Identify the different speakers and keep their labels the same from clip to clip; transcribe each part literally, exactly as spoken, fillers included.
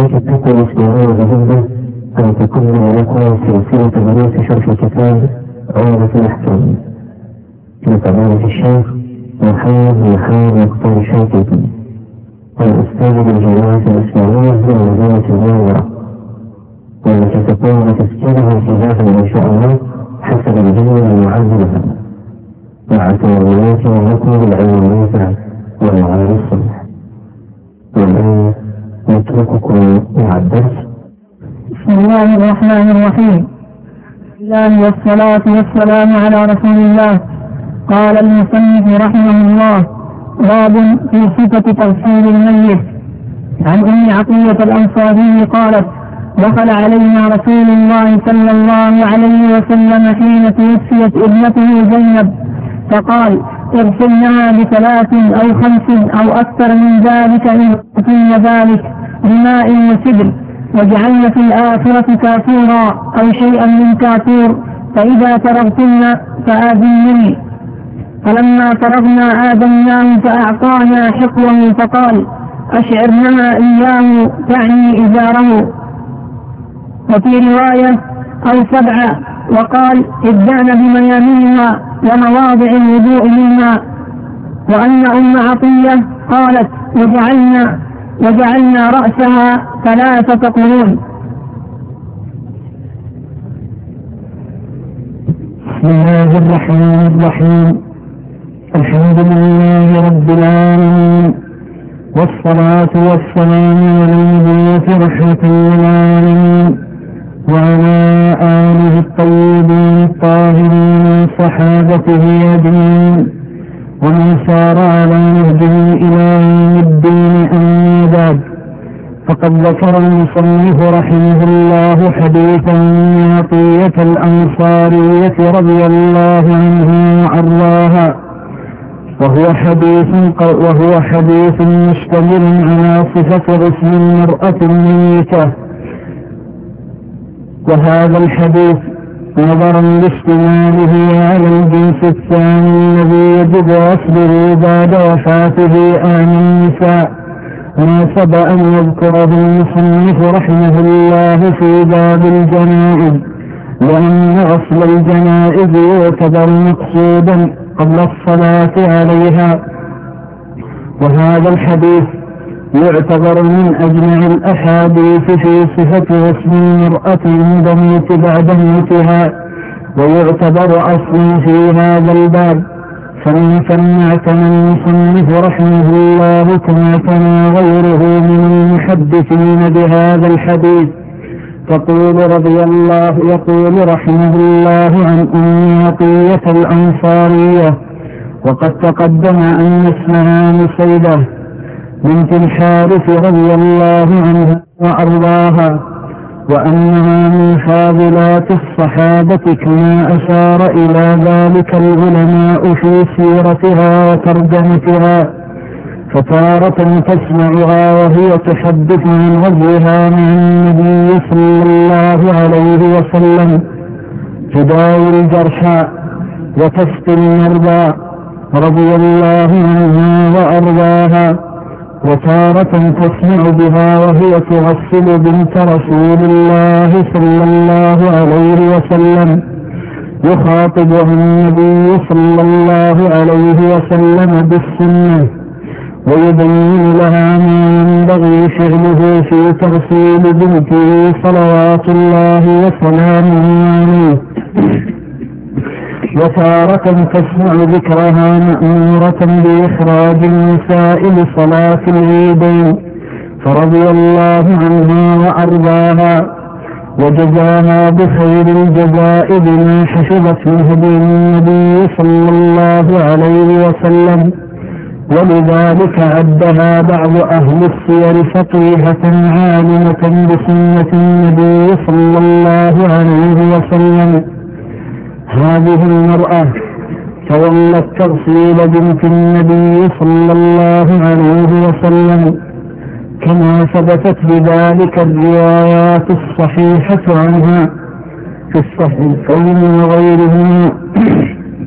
Speaker 1: تتقوا الإسلامية بجهده أن تكون لكم سلسلة دروس شرح كتاب عمدة الأحكام لفضيلة الشيخ محمد بن حامد مختار الشنقيطي والأستاذ بالجامعة الإسلامية بالمدينة المنورة، والتي تقوم بتسجيلها ابتداء إن شاء الله حسب الجدول المعد لها، مع تمنيات لكم بالعلم النافع والعمل الصالح. والآن نترككم مع الدرس.
Speaker 2: بسم الله الرحمن الرحيم. الله والصلاة والسلام على رسول الله. قال المصنف رحمه الله: باب في صفة تغسيل الميت. عن أم عطية الأنصاري قالت: دخل علينا رسول الله صلى الله عليه وسلم حين توفيت ابنته زينب، فقال: اغسلنها بثلاث أو خمس أو أكثر من ذلك إن كن ذلك بماء وسدر، وجعلن في الآخرة كافورا أو شيئا من كافور، فإذا فرغتن فآذنني. فلما فرغنا آذناه فأعطانا حقوه فقال: أشعرنها إياه، تعني إزاره. وفي رواية: أو سبعة، وقال: ابدأن بميامنها ومواضع الوضوء منها. وأن أم عطية قالت: وجعلنا, وجعلنا رأسها ثلاثة قرون.
Speaker 3: بسم الله الرحمن الرحيم. الحمد لله رب العالمين، والصلاة والسلام على المبعوث رحمة للعالمين وعلى آله الطيبين الطاهرين وصحابته أجمعين ومن سار على نهجه إلى يوم الدين. أما بعد، فقد ذكر المصنف رحمه الله حديثا عن عطية الأنصارية رضي الله عنها وأرضاها، وهو حديث وهو حديث مشتمل على صفة غسل المرأة الميتة. وهذا الحديث نظرا لاشتماله على الجنس الثاني الذي يجب غسله بعد وفاته عن النساء، ناسب أن يذكره المصنف رحمه الله في باب الجنائز، لأن غسل الجنائز يعتبر مقصودا قبل الصلاة عليها. وهذا الحديث يعتبر من أجمع الأحاديث في صفة غسل المرأة عند موت بعد موتها، ويعتبر أصلا في هذا الباب. فمن ثم اعتنى المصنف رحمه الله كما اعتنى غيره من المحدثين بهذا الحديث. تقول رضي الله يقول رحمه الله عن أم عطية الأنصارية: وقد تقدم أن اسمها مسيدة بنت الحارث رضي الله عنها وأرضاها، وأنها من فاضلات الصحابة كما أشار إلى ذلك العلماء في سيرتها وترجمتها. فتارة تسمعها وهي تحدث عن غزوها مع النبي صلى الله عليه وسلم، تداوي الجرحى وتسقي المرضى رضي الله عنها وأرضاها، وتارة تسمع بها وهي تغسل بنت رسول الله صلى الله عليه وسلم، يخاطبها النبي صلى الله عليه وسلم بالسنة، ويبين لها ما ينبغي فعله في تغسيل بنته صلوات الله وسلامه عليه. وتارة تسمع ذكرها مأمورة بإخراج النساء لصلاة العيدين، فرضي الله عنها وأرضاها وجزاها بخير الجزاء بما حفظت من هدي النبي صلى الله عليه وسلم. ولذلك عدها بعض أهل السير فقيهة عالمة بسنة النبي صلى الله عليه وسلم. هذه المرأة تولت تغسيل بنت النبي صلى الله عليه وسلم، كما ثبتت بذلك الروايات الصحيحة عنها في الصحيحين وغيرهما.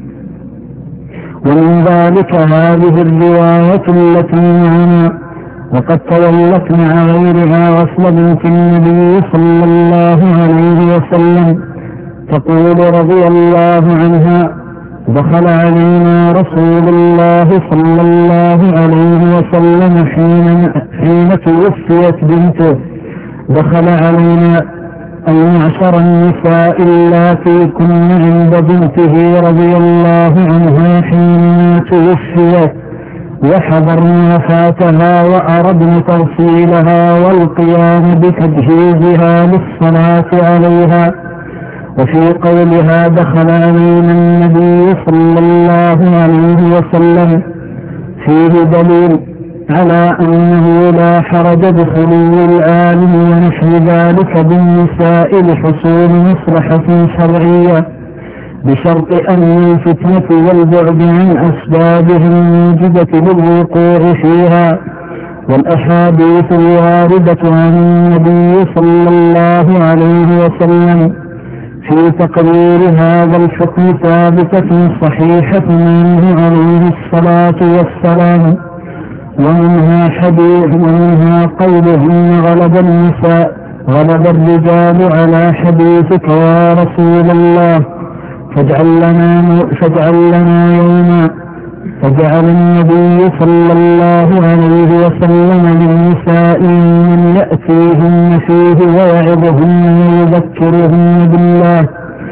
Speaker 3: ومن ذلك هذه الرواية التي معنا وقد تولت مع غيرها غسل بنت النبي صلى الله عليه وسلم تقول رضي الله عنها: دخل علينا رسول الله صلى الله عليه وسلم حين, حين توفيت بنته. دخل علينا أي معشر النساء اللاتي كن عند بنته رضي الله عنها حين توفيت، وحضرنا وفاتها وأردنا تغسيلها والقيام بتجهيزها للصلاة عليها. وفي قولها دخل علينا النبي صلى الله عليه وسلم فيه دليل على أنه لا حرج بخلو العالم ونحو ذلك بالنساء لحصول مصلحة شرعية، بشرط أن الفتنة والبعد عن أسبابها الموجبة للوقوع فيها. والأحاديث الواردة عن النبي صلى الله عليه وسلم في تقرير هذا الحكم ثابتة صحيحة منه عليه الصلاة والسلام. ومنها حديث ومنها قولهم: غلب النساء غلب الرجال على حديثك يا رسول الله، فاجعل لنا, فاجعل لنا يوما. فجعل النبي صلى الله عليه وسلم للنساء من يأتيهن فيه ويعظهن ويذكرهن بالله.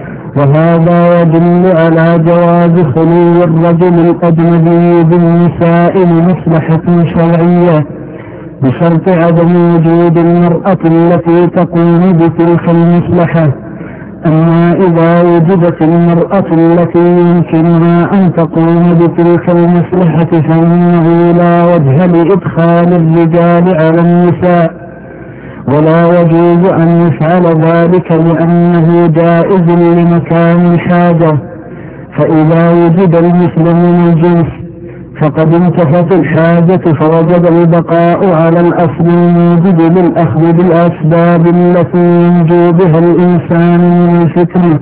Speaker 3: وهذا يدل على جواز خلو الرجل الأجنبي بالنساء لمصلحة شرعية، بشرط عدم وجود المرأة التي تقوم بتلك المصلحة. أما إذا وجدت المرأة التي يمكنها أن تقوم بتلك المصلحة فإنه لا وجه لإدخال الرجال على النساء، ولا يجوز أن يفعل ذلك لأنه جائز لمكان الحاجة. فإذا وجد المثل من الجنس فقد انتفت الحاجة، فوجب البقاء على الأصل الموجب للأخذ بالأسباب التي ينجو بها الإنسان من الفتنة.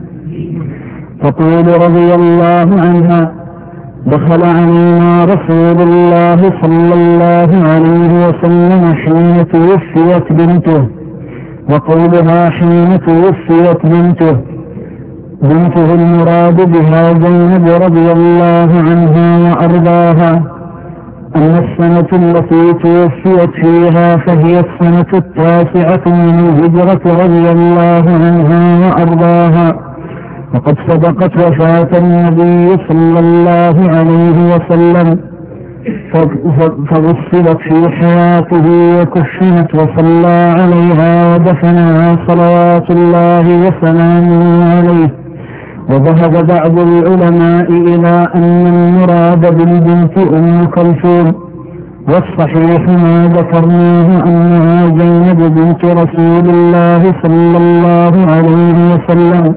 Speaker 3: تقول رضي الله عنها: دخل علينا رسول الله صلى الله عليه وسلم حين توفيت بنته. وقولها حين توفيت بنته بنته المراد بها زينب رضي الله عنها وأرضاها. أما السنة التي توفيت فيها فهي السنة التاسعة من الهجرة رضي الله عنها وأرضاها، وقد سبقت وفاة النبي صلى الله عليه وسلم فغسلت في حياته وكفنت وصلى عليها ودفنها صلوات الله وسلامه عليه. وذهب بعض العلماء إلى أن المراد بالبنت أم كلثوم، والصحيح ما ذكرناه أنها زينب بنت رسول الله صلى الله عليه وسلم.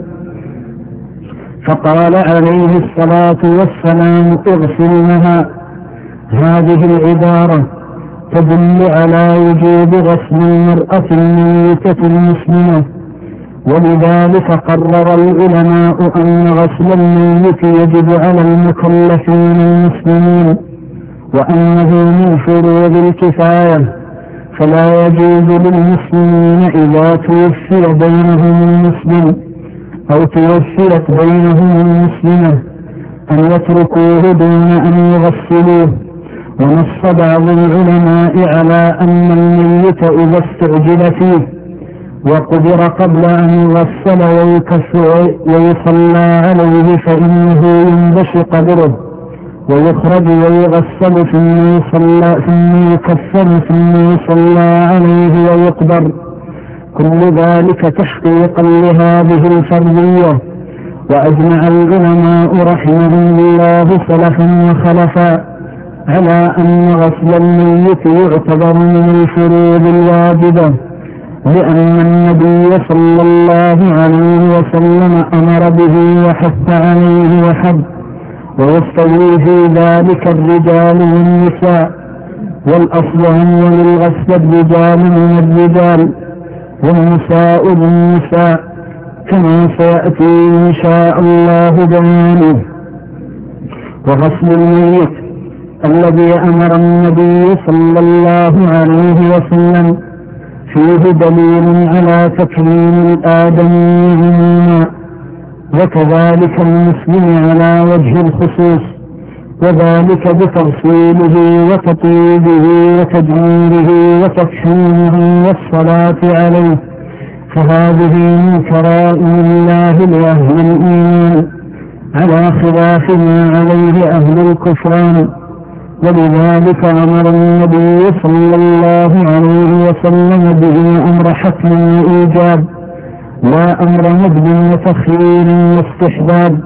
Speaker 3: فقال عليه الصلاة والسلام: اغسلنها. هذه العبارة تدل على وجوب غسل المرأة الميتة المسلمة، ولذلك قرر العلماء أن غسل الميت يجب على المكلفين المسلمين، وأنه من فروض الكفاية، فلا يجوز للمسلمين إذا توفي بينهم المسلم أو توفيت بينهم المسلمة أن يتركوه دون أن يغسلوه. ونص بعض العلماء على أن الميت إذا استعجل فيه وقدر قبل أن يغسل ويصلى عليه فإنه ينبش قبره ويخرج ويغسل ثم يصلى ثم يكفن ثم يصلى عليه ويقبر، كل ذلك تحقيقا لهذه الفرضية. وأجمع العلماء رحمهم الله سلفا وخلفا على أن غسل الميت يعتبر من الفروض الواجبة، لأن النبي صلى الله عليه وسلم أمر به وحث عليه وحب، ويستوي في ذلك الرجال والنساء، والأصل أن للغسل الرجال من الرجال والنساء للنساء، كما سيأتي إن شاء الله بيانه. وغسل الميت الذي أمر النبي صلى الله عليه وسلم فيه دليل على تكريم الآدمي عموما، وكذلك المسلم على وجه الخصوص، وذلك بتغسيله وتطيبه وتجميله وتكحيمه والصلاة عليه، فهذه من كرائم الله لأهل الإيمان على خلاف ما عليه أهل الكفران. ولذلك أمر النبي صلى الله عليه وسلم به أمر حتم وإيجاب، لا أمر ندب وتخيير واستحباب.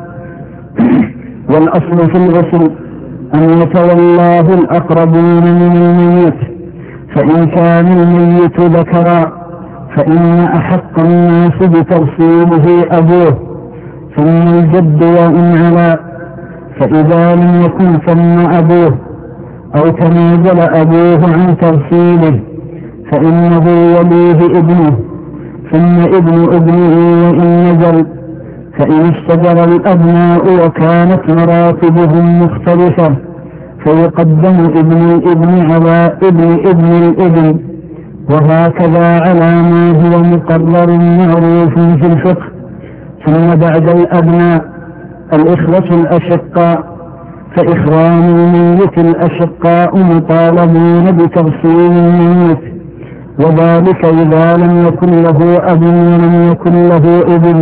Speaker 3: والأصل في الغسل أن يتولاه الأقربون من الميت، فإن كان الميت ذكرا فإن أحق الناس بتغسيله أبوه ثم الجد وإن علا، فإذا لم يكن ثم أبوه أو تنازل أبوه عن تغسيله فإنه يليه ابنه ثم ابن ابنه وإن نزل، فإن اشتجر الأبناء وكانت مراتبهم مختلفة فيقدم ابن الابن على ابن ابن الابن، وهكذا على ما هو مقرر معروف في الفقه. ثم بعد الأبناء الإخوة الأشقاء، فإخوان الميت الأشقاء مطالبون بتغسيل الميت، وذلك إذا لم يكن له أب ولم يكن له ابن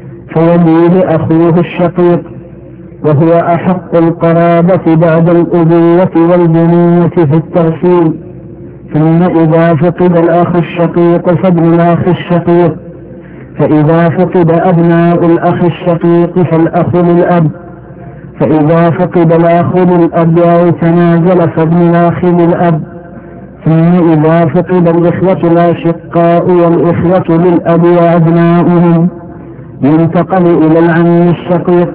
Speaker 3: فيليه أخوه الشقيق، وهو أحق القرابة بعد الأبوة والبنية في التغسيل. ثم إذا فقد الأخ الشقيق فابن الأخ الشقيق، فإذا فقد أبناء الأخ الشقيق فالأخ للأب، فإذا فقد الأخ للأب أو تنازل فابن الأخ للأب. ثم إذا فقد الإخوة الأشقاء والإخوة للأب وأبناؤهم ينتقل إلى العم الشقيق،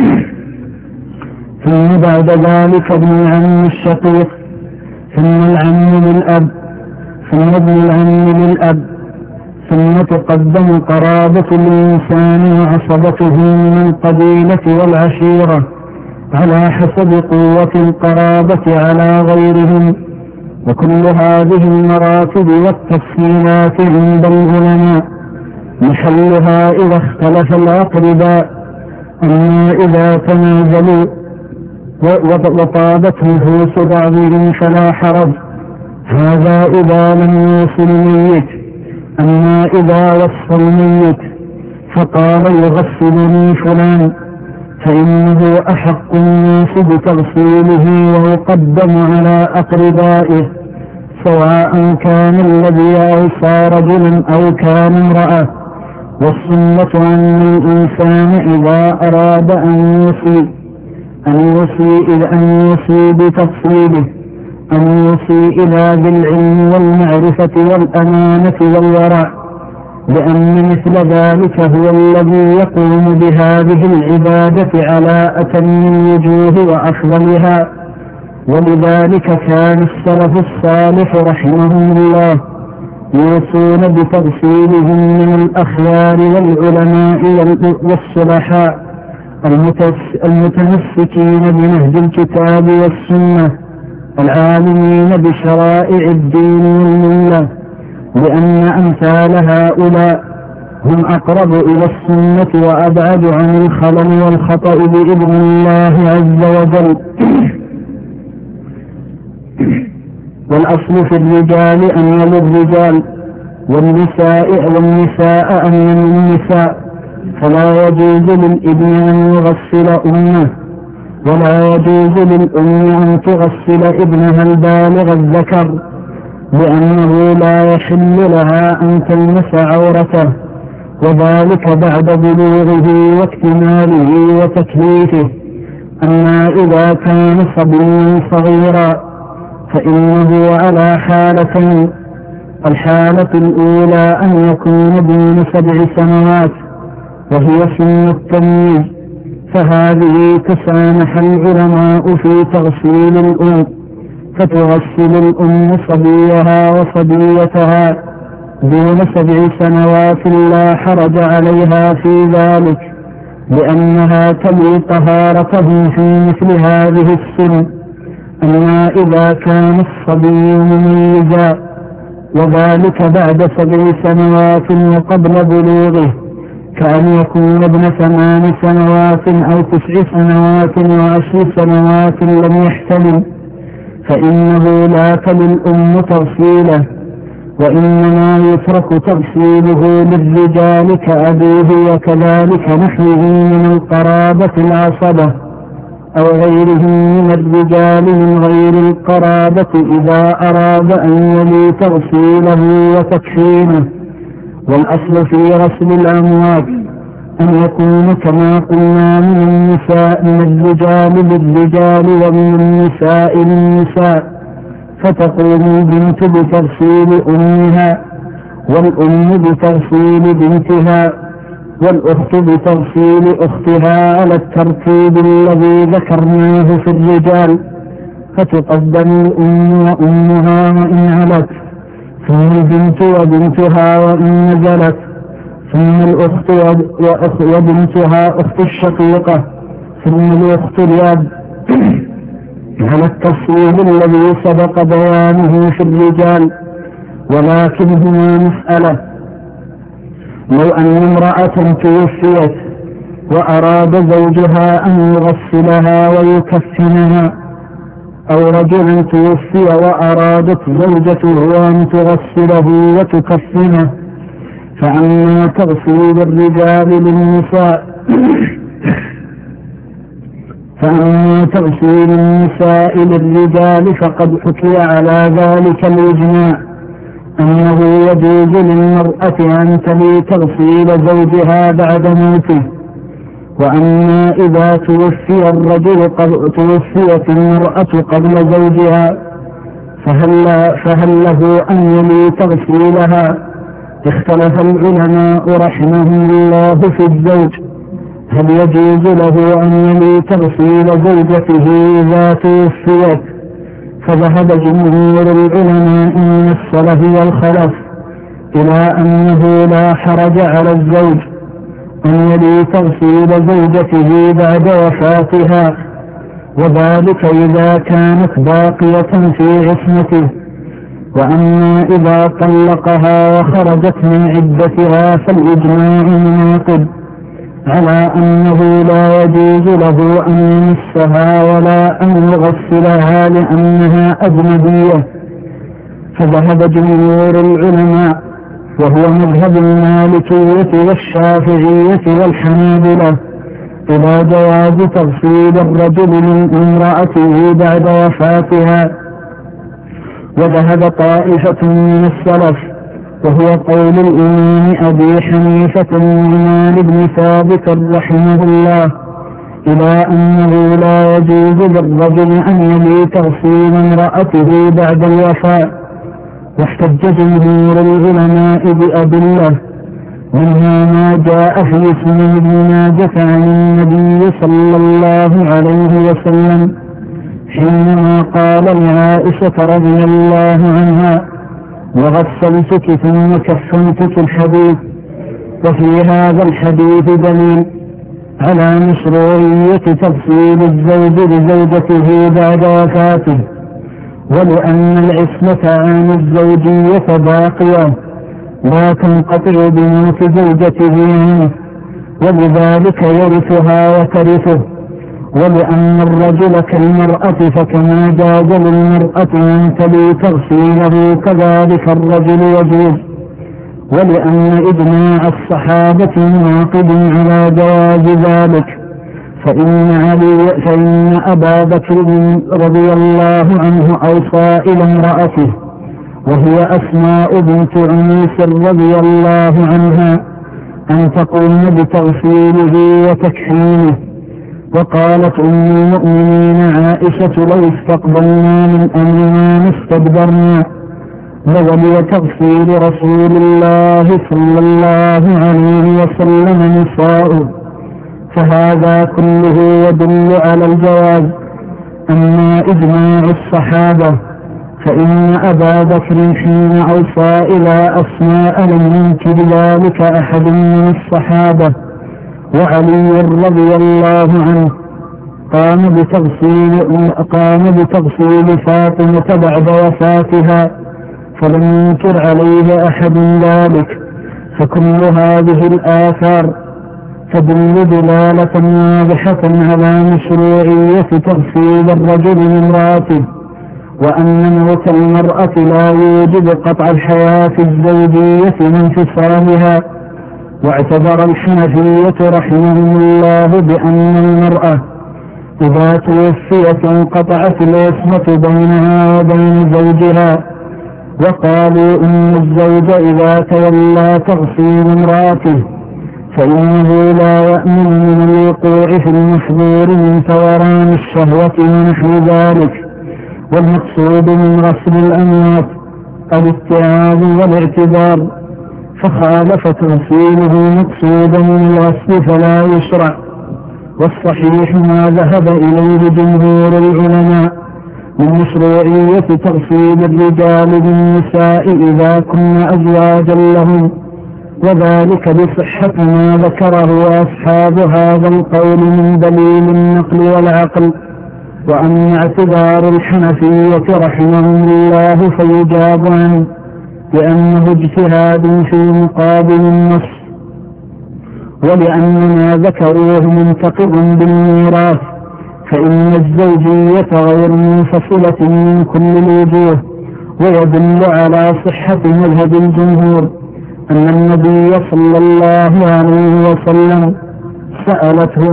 Speaker 3: ثم بعد ذلك ابن العم الشقيق، ثم العم للأب، ثم ابن العم للأب، ثم تقدم قرابة الإنسان وعصبته من القبيلة والعشيرة على حسب قوة القرابة على غيرهم. وكل هذه المراتب والتفصيلات عند العلماء محلها إذا اختلف الأقرباء، أما إذا تنازلوا وطابت نفوس بعضهم فلا حرج، هذا إذا لم يوصل الميت. أما إذا وصف الميت فقال يغسلني فلان فإنه أحق الناس بتغسيله ويقدم على أقربائه، سواء كان الذي أوصى رجلا أو كان امرأة. والسنة أن الإنسان إذا أراد أن يوصي أن يوصي إلى أن يوصي بتفصيله أن يوصي إلى ذي العلم والمعرفة والأمانة والورع، لأن مثل ذلك هو الذي يقوم بهذه العبادة على أتم الوجوه وأفضلها. ولذلك كان السلف الصالح رحمهم الله يوصون بتغسيلهم من الأخيار والعلماء والصلحاء المتمسكين بنهج الكتاب والسنة العالمين بشرائع الدين والملة، لأن أمثال هؤلاء هم أقرب إلى السنة وأبعد عن الخلل والخطأ بإذن الله عز وجل. والأصل في الرجال أن يلوا الرجال، والنساء والنساء أن يلوا النساء، فلا يجوز للابن أن يغسل أمه، ولا يجوز للأم أن تغسل ابنها البالغ الذكر، لأنه لا يحل لها أن تلمس عورته، وذلك بعد بلوغه واكتماله وتكليفه. أما إذا كان صبيا صغيرا فإنه على حالتين: الحالة الأولى أن يكون دون سبع سنوات وهي سن التمييز، فهذه تسامح العلماء في تغسيل الأم، فتغسل الأم صبيها وصبيتها دون سبع سنوات لا حرج عليها في ذلك، لأنها تلي طهارته في مثل هذه السن. أما إذا كان الصبي مميزا وذلك بعد سبع سنوات وقبل بلوغه كأن يكون ابن ثمان سنوات أو تسع سنوات وعشر سنوات لم يحتلم فإنه لا تللأم تغسيله، وإنما يترك تغسيله للرجال كأبيه وكذلك نحوه من القرابة العصبة أو غيرهم من الرجال من غير القرابة إذا أراد أن يلي تغسيله وتكفينه. والأصل في غسل الأموات أن يكون كما قلنا من النساء من الرجال للرجال ومن النساء للنساء، فتقوم البنت بتغسيل أمها والأم بتغسيل بنتها والأخت بتغسيل أختها على الترتيب الذي ذكرناه في الرجال، فتقدم الأم وأمها وإن علت، ثم البنت وبنتها وإن نزلت، ثم الأخت وبنتها أخت الشقيقة، ثم الأخت اليد على التفصيل الذي سبق بيانه في الرجال. ولكن هنا مسألة: لو أن امرأة توفيت وأراد زوجها أن يغسلها ويكفنها، أو رجل توفي وأرادت زوجته أن تغسله وتكفنه، فأما تغسيل الرجال للنساء فأما تغسيل النساء للرجال فقد حكي على ذلك الإجماع أنه يجوز للمرأة أن تلي تغسيل زوجها بعد موته. وأما إذا توفي الرجل توفيت المرأة قبل زوجها فهل, فهل له أن يلي تغسيلها؟ اختلف العلماء رحمهم الله في الزوج، هل يجوز له أن يلي تغسيل زوجته إذا توفيت؟ فذهب جمهور العلماء من السلف والخلف إلى أنه لا حرج على الزوج أن يلي تغسيل زوجته بعد وفاتها، وذلك إذا كانت باقية في عصمته. وأما إذا طلقها وخرجت من عدتها فالإجماع مناقض على أنه لا يجوز له أن يمسها ولا أن يغسلها لأنها أجنبية. فذهب جمهور العلماء وهو مذهب المالكية والشافعية والحنابلة إلى جواز تغسيل الرجل من امرأته بعد وفاتها. وذهب طائفة من السلف وهو قول الإمام أبي حنيفة النعمان بن ثابت رحمه الله إلى أنه لا يجوز للرجل أن يلي تغسيل امرأته بعد الوفاة. واحتج جمهور العلماء بأدلة منها ما جاء في سنن ابن ماجه عن النبي صلى الله عليه وسلم حينما قال لعائشة رضي الله عنها: وغسلتك ثم كفنتك الحديث. وفي هذا الحديث دليل على مشروعية تغسيل الزوج لزوجته بعد وفاته، ولأن العصمة عن الزوجية باقية لا تنقطع بموت زوجته عنه، ولذلك يرثها وترثه. ولأن الرجل كالمرأة فكما جاز للمرأة أن تلي تغسيله كذلك الرجل يجوز. ولأن إجماع الصحابة مناقض على جواز ذلك، فإن علي فإن أبا بكر رضي الله عنه أوصى إلى امرأته وهي أسماء بنت عميس رضي الله عنها أن تقوم بتغسيله وتكحينه. وقالت أم المؤمنين عائشة: لو استقبلنا من أمرنا ما استدبرنا، وولي تغسيل رسول الله صلى الله عليه وسلم نساؤه. فهذا كله يدل على الجواز. أما إجماع الصحابة فإن أبا بكر حين أوصى إلى أسماء لم ينكر ذلك أحد من الصحابة، وعلي رضي الله عنه قام بتغسيل, قام بتغسيل فاطمة بعد وفاتها فلم ينكر عليه أحد ذلك. فكل هذه الآثار تدل دلالة واضحة على مشروعية تغسيل الرجل لامرأته، وأن موت المرأة لا يوجب قطع الحياة الزوجية وانفصالها. واعتبر الحنفية رحمهم الله بأن المرأة إذا توفيت انقطعت العصمة بينها وبين زوجها، وقالوا إن الزوج إذا تولى تغسيل امرأته فإنه لا يأمن من الوقوع في المحظور من ثوران الشهوة ونحو ذلك. والمقصود من غسل الأموات الاتعاظ والاعتذار، فخالف تغسيله مقصودا من الغسل فلا يشرع. والصحيح ما ذهب إليه جمهور العلماء من مشروعية تغسيل الرجال بالنساء إذا كن أزواجا لهم، وذلك بصحة ما ذكره أصحاب هذا القول من دليل النقل والعقل. وأما اعتذار الحنفية رحمهم الله فيجاب عنه لأنه اجتهاد في مقابل النص، ولأن ما ذكروه منتقض بالميراث، فإن الزوجية غير منفصلة من كل الوجوه. ويدل على صحة مذهب الجمهور أن النبي صلى الله عليه وسلم سألته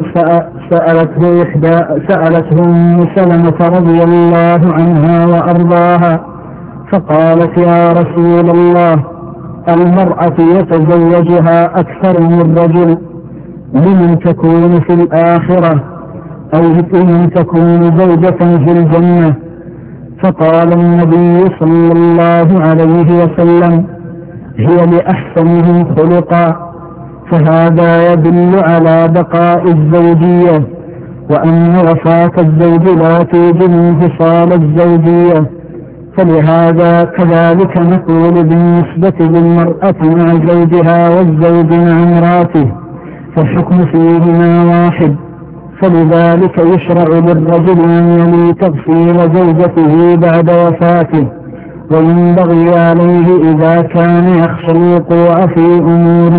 Speaker 3: سألته إحدى سألته أم سلمة رضي الله عنها وأرضاها فقالت: يا رسول الله، المرأة يتزوجها أكثر من رجل، لمن تكون في الآخرة؟ أو لمن تكون زوجة في الجنة؟ فقال النبي صلى الله عليه وسلم: هي لأحسنهم خلقا. فهذا يدل على بقاء الزوجية، وأن وفاة الزوج لا توجب انفصال الزوجية. فلهذا كذلك نقول بالنسبة للمرأة مع زوجها والزوج مع امراته، فالحكم فيهما واحد. فلذلك يشرع للرجل أن يلي تغسيل زوجته بعد وفاته، وينبغي عليه إذا كان يخشى الوقوع في أمور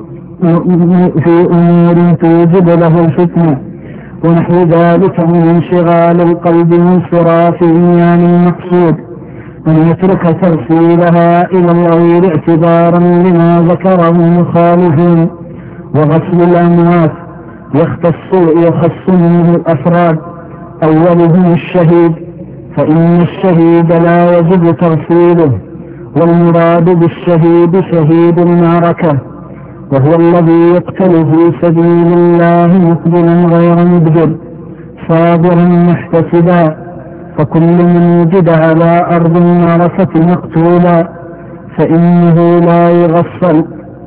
Speaker 3: في أمور توجب له الفتنة ونحو ذلك من انشغال القلب وانصراف عيان المقصود، أن يترك تغسيلها إلى الغير اعتبارا لما ذكره المخالفون. وغسل الأموات يختص يخص منه الأفراد، أولهم الشهيد، فإن الشهيد لا يجب تغسيله، والمراد بالشهيد شهيد المعركة، وهو الذي يقتل في سبيل الله مقبلا غير مدبر صابرا محتسبا. فكل من وجد على أرض المعركة مقتولا فإنه لا يغسل،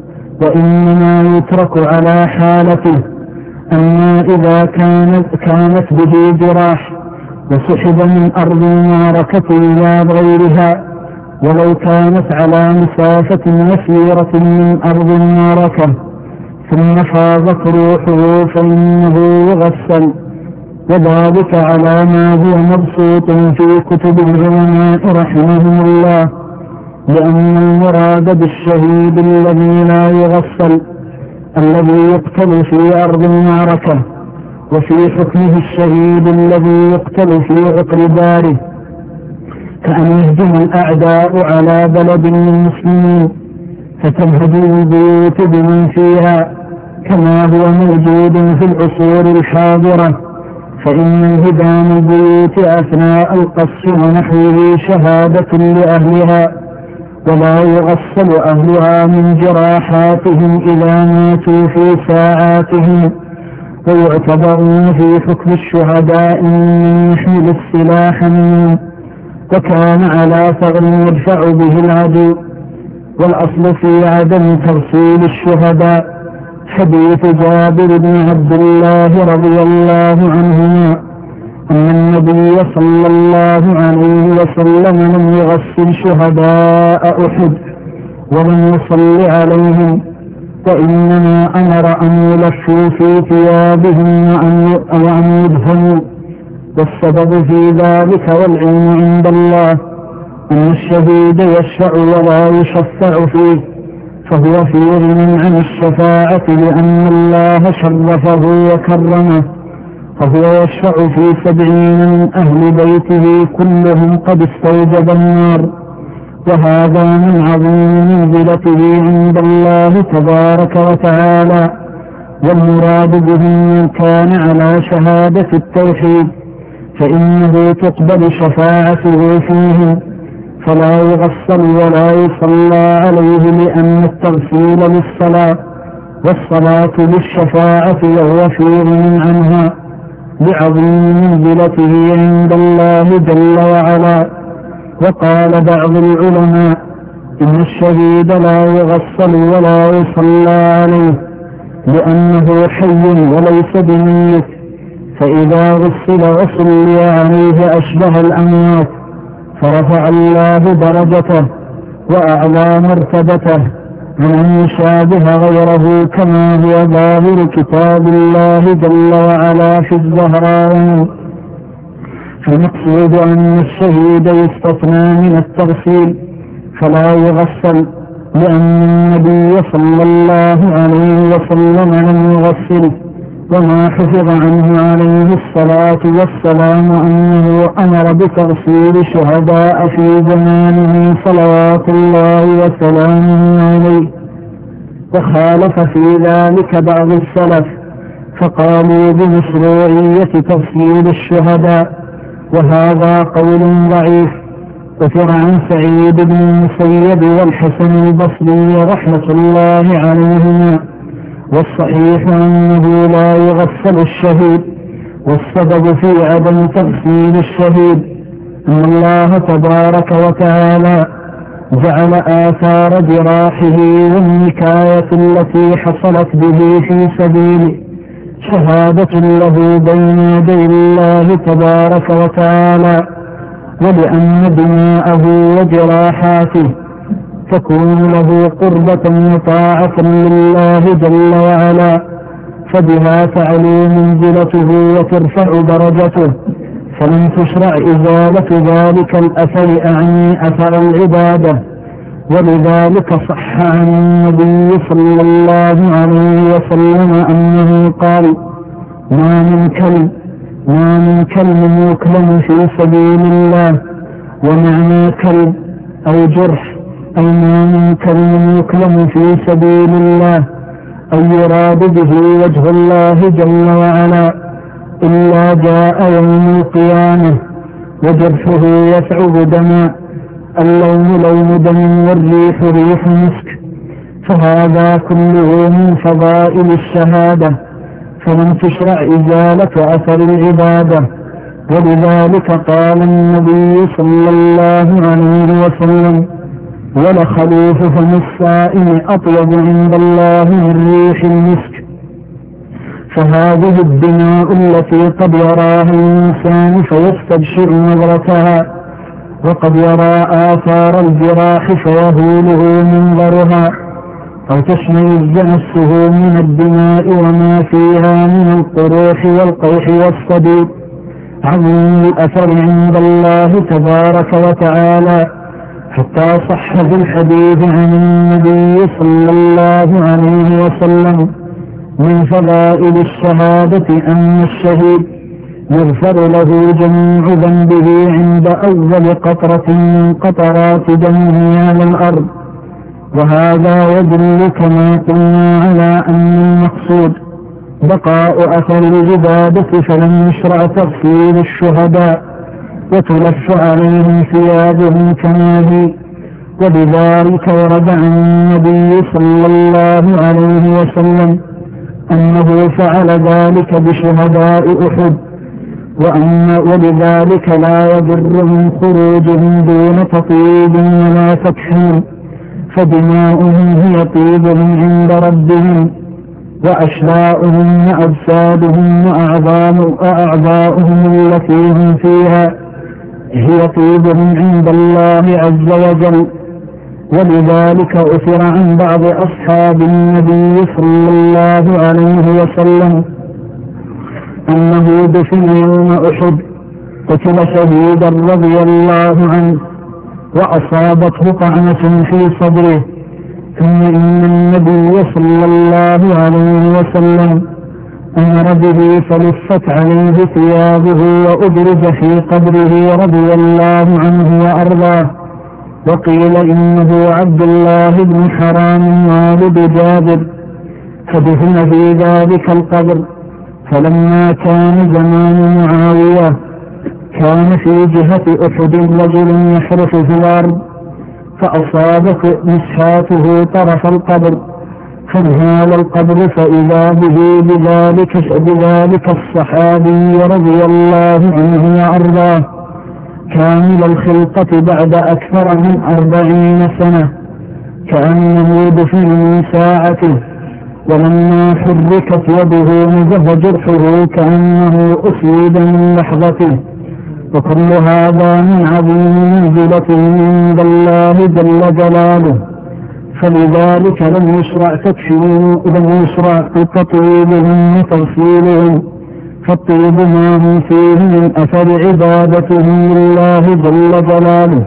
Speaker 3: وإنما يترك على حالته. أما إذا كانت, كانت به جراح وسحب من أرض المعركة إلى غيرها، ولو كانت على مسافة يسيرة من أرض المعركة، ثم فاضت روحه فإنه يغسل، وذلك على ما هو مبسوط في كتب العلماء رحمهم الله، لأن المراد بالشهيد الذي لا يغسل الذي يقتل في أرض المعركة، وفي حكمه الشهيد الذي يقتل في عقر داره، كأن يهجم الأعداء على بلد المسلمين فتنهدم البيوت بمن فيها، كما هو موجود في العصور الحاضرة. فإن انهدام البيوت أثناء القصف ونحوه شهادة لأهلها، ولا يغسل أهلها من جراحاتهم إذا ماتوا في ساعاتهم، ويعتبرون في حكم الشهداء من يحمل السلاح منهم، وكان على ثغر يدفع به العدو. والأصل في عدم ترسيل الشهداء حديث جابر بن عبد الله رضي الله عنهما أن النبي صلى الله عليه وسلم لم يغسل شهداء أحد ولم يصل عليهم، وإنما أمر أن يلفوا في ثيابهم وأن يدهنوا. والسبب في ذلك والعلم عند الله أن الشهيد يشفع ولا يشفع فيه، فهو في غنى عن الشفاعة لأن الله شرفه وكرمه، فهو يشفع في سبعين من أهل بيته كلهم قد استوجب النار، وهذا من عظيم منزلته عند الله تبارك وتعالى. والمراد به من كان على شهادة التوحيد فإنه تقبل شفاعته فيهم، فلا يغسل ولا يصلى عليه لأن التغسيل للصلاة والصلاة للشفاعة وهو في غنى عنها لعظيم منزلته عند الله جل وعلا. وقال بعض العلماء إن الشهيد لا يغسل ولا يصلى عليه لأنه حي وليس بميت، فإذا غسل وصلي عليه أشبه الأموات، فرفع الله درجته وأعلى مرتبته عن أن يشابه غيره، كما هو ظاهر كتاب الله جل وعلا في الزهراء. فالمقصود أن الشهيد يستثنى من التغسيل فلا يغسل، لأن النبي صلى الله عليه وسلم لم يغسله، وما حفظ عنه عليه الصلاة والسلام أنه أمر بتغسيل شهداء في زمانه صلوات الله وسلامه عليه. وخالف في ذلك بعض السلف فقالوا بمشروعية تغسيل الشهداء، وهذا قول ضعيف. وفر عن سعيد بن المسيب والحسن البصري رحمة الله عليهما، والصحيح أنه لا يغسل الشهيد. والسبب في عدم تغسيل الشهيد أن الله تبارك وتعالى جعل آثار جراحه والنكاية التي حصلت به في سبيله شهادة له بين يدي الله تبارك وتعالى، ولأن دماءه وجراحاته تكون له قربة وطاعة لله جل وعلا، فبها تعلو منزلته وترفع درجته، فلم تشرع إزالة ذلك الأثر أعني أثر العبادة. ولذلك صح عن النبي صلى الله عليه وسلم أنه قال: ما من كلب ما من كلب يكلم في سبيل الله. ومعنى كلب أو جرح أي ما من كلب يكلم في سبيل الله أي يراد به وجه الله جل وعلا إلا جاء يوم القيامة وجرحه يسعب دما، اللون لون دم والريح ريح مسك، فهذا كله من فضائل الشهادة، فلم تشرع إزالة أثر العبادة. ولذلك قال النبي صلى الله عليه وسلم: ولخلوف فم السائم أطيب عند الله من ريح المسك. فهذه الدماء التي قد يراها الإنسان فيستبشر نظرتها، وقد يرى آثار الجراح فيهوله منظرها، أو تشمئز نفسه من الدماء وما فيها من القروح والقيح والصديد، عظيم الأثر عند الله تبارك وتعالى، حتى صح في الحديث عن النبي صلى الله عليه وسلم من فضائل الشهادة أن الشهيد يغفر له جميع ذنبه عند أول قطرة من قطرات دمه على الأرض. وهذا يدل كما قلنا على أن المقصود بقاء أثر العبادة، فلم يشرع تغسيل الشهداء وتلف عليهم ثيابهم كما هي. وبذلك ورد عن النبي صلى الله عليه وسلم أنه فعل ذلك بشهداء أحد، وأن ولذلك لا يضرهم خروجهم دون تطيب ولا تكحيل، فدماؤهم هي طيبهم عند ربهم، وأشلاؤهم وأجسادهم وأعضاؤهم التي هم فيها هي طيبهم عند الله عز وجل. ولذلك أثر عن بعض أصحاب النبي صلى الله عليه وسلم أنه دفن يوم أحد، قتل شهيدا رضي الله عنه وأصابته طعنة في صدره، ثم إن النبي صلى الله عليه وسلم أمر به فلفت عليه ثيابه وأدرج في قبره رضي الله عنه وأرضاه. وقيل إنه عبد الله بن حرام والد جابر، فدفن في ذلك القبر. فلما كان زمان معاوية كان في جهة أحد رجل يحرس في الأرض، فأصابت مسحاته طرف القبر، فانهال القبر فإذا به بذلك, بذلك الصحابي رضي الله عنه وأرضاه كامل الخلقة بعد أكثر من أربعين سنة، كأنه دفن من ساعته. ولما حركت يده نزف جرحه كأنه أصيب من لحظته. وكل هذا من عظيم منزلته عند الله جل جلاله، فلذلك لم يشرع تكفيرهم، لم يشرع تطيبهم وتغسيلهم، فالطيب ما هم فيه من أثر عبادتهم لله جل جلاله.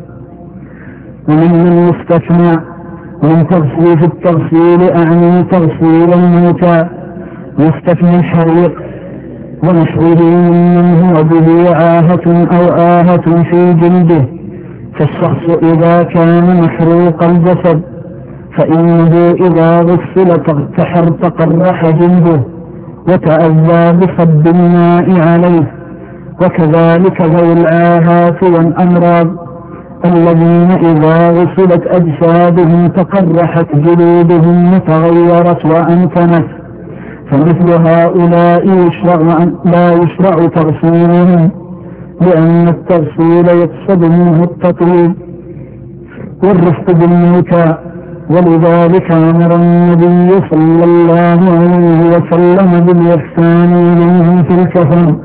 Speaker 3: ومن المستثنى من تغسيل في التغسيل أعني تغسيل الموتى، يستثنى الحريق ونحوه ممن هو به آهة أو آهة في جلده، فالشخص إذا كان محروق الجسد فإنه إذا غسل تحر تقرح جلده وتأذى بصب الماء عليه. وكذلك ذوي الآهات والأمراض الذين إذا غسلت أجسادهم تقرحت جلودهم وتغيرت وأمكنت، فمثل هؤلاء يشرع لا يشرع تغسيلهم، لأن التغسيل يقصد منه التطيب والرفق بالموتى. ولذلك أمر النبي صلى الله عليه وسلم بالإحسان إليهم في الكفن،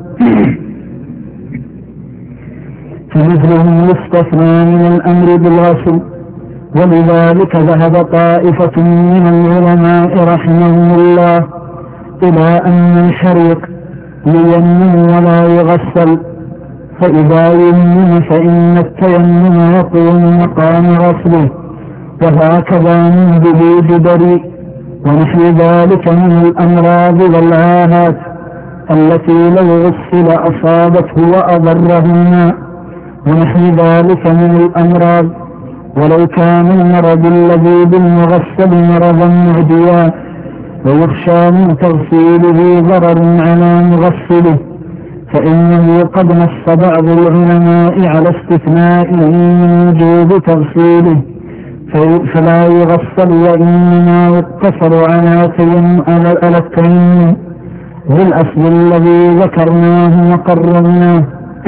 Speaker 3: فمثلهم يستثنى من الأمر بالغسل. ولذلك ذهب طائفة من العلماء رحمهم الله إلى أن الحريق ييمم ولا يغسل، فإذا ييمم فإن التيمم يقوم مقام غسله، وهكذا من به بريء ونحو ذلك من الأمراض والآهات التي لو غسل أصابته وأضره الماء، ونحو ذلك من الأمراض. ولو كان المرض الذي بالمغسل مرضا معديا ويخشى من تغسيله ضرر على مغسله، فإنه قد نص بعض العلماء على استثنائه من وجوب تغسيله فلا يغسل، وإنما يقتصر على على التيمم بالأصل الذي ذكرناه وقررناه.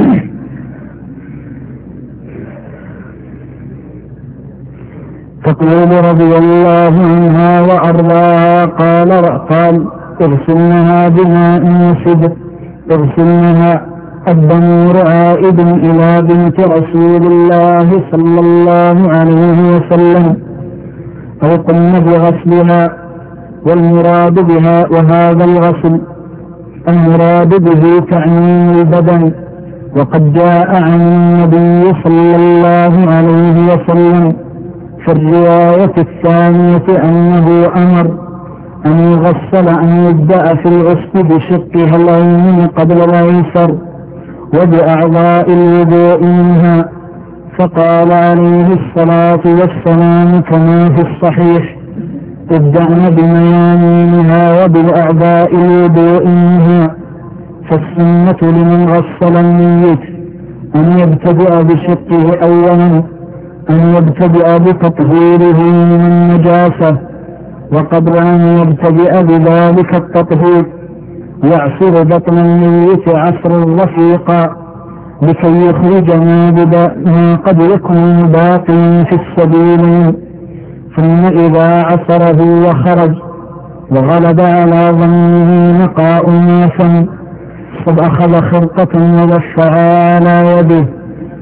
Speaker 3: تقول رضي الله عنها وأرضاها قال قال اغسلنها بماء وسدر، اغسلنها الضمير عائد إلى بنت رسول الله صلى الله عليه وسلم، أو قمن بغسلها، والمراد بها وهذا الغسل المراد به تعميم البدن. وقد جاء عن النبي صلى الله عليه وسلم في الرواية الثانية أنه أمر أن يغسل أن يبدأ في الغسل بشقها الأيمن قبل الأيسر وبأعضاء الوضوء منها، فقال عليه الصلاة والسلام كما في الصحيح ابدأن بميامينها وبالأعضاء الوضوء منها. فالسنة لمن غسل الميت أن يبتدأ بشقه أولا، أن يبتدأ بتطهيره من النجاسة، وقبل أن يبتدأ بذلك التطهير يعصر بطن الميت عصر رفيقا لكي يخرج ما قد يكون باقي في السبيل، ثم إذا عصره وخرج وغلب على ظنه نقاء ما فم قد أخذ خرقة ودفعها على يده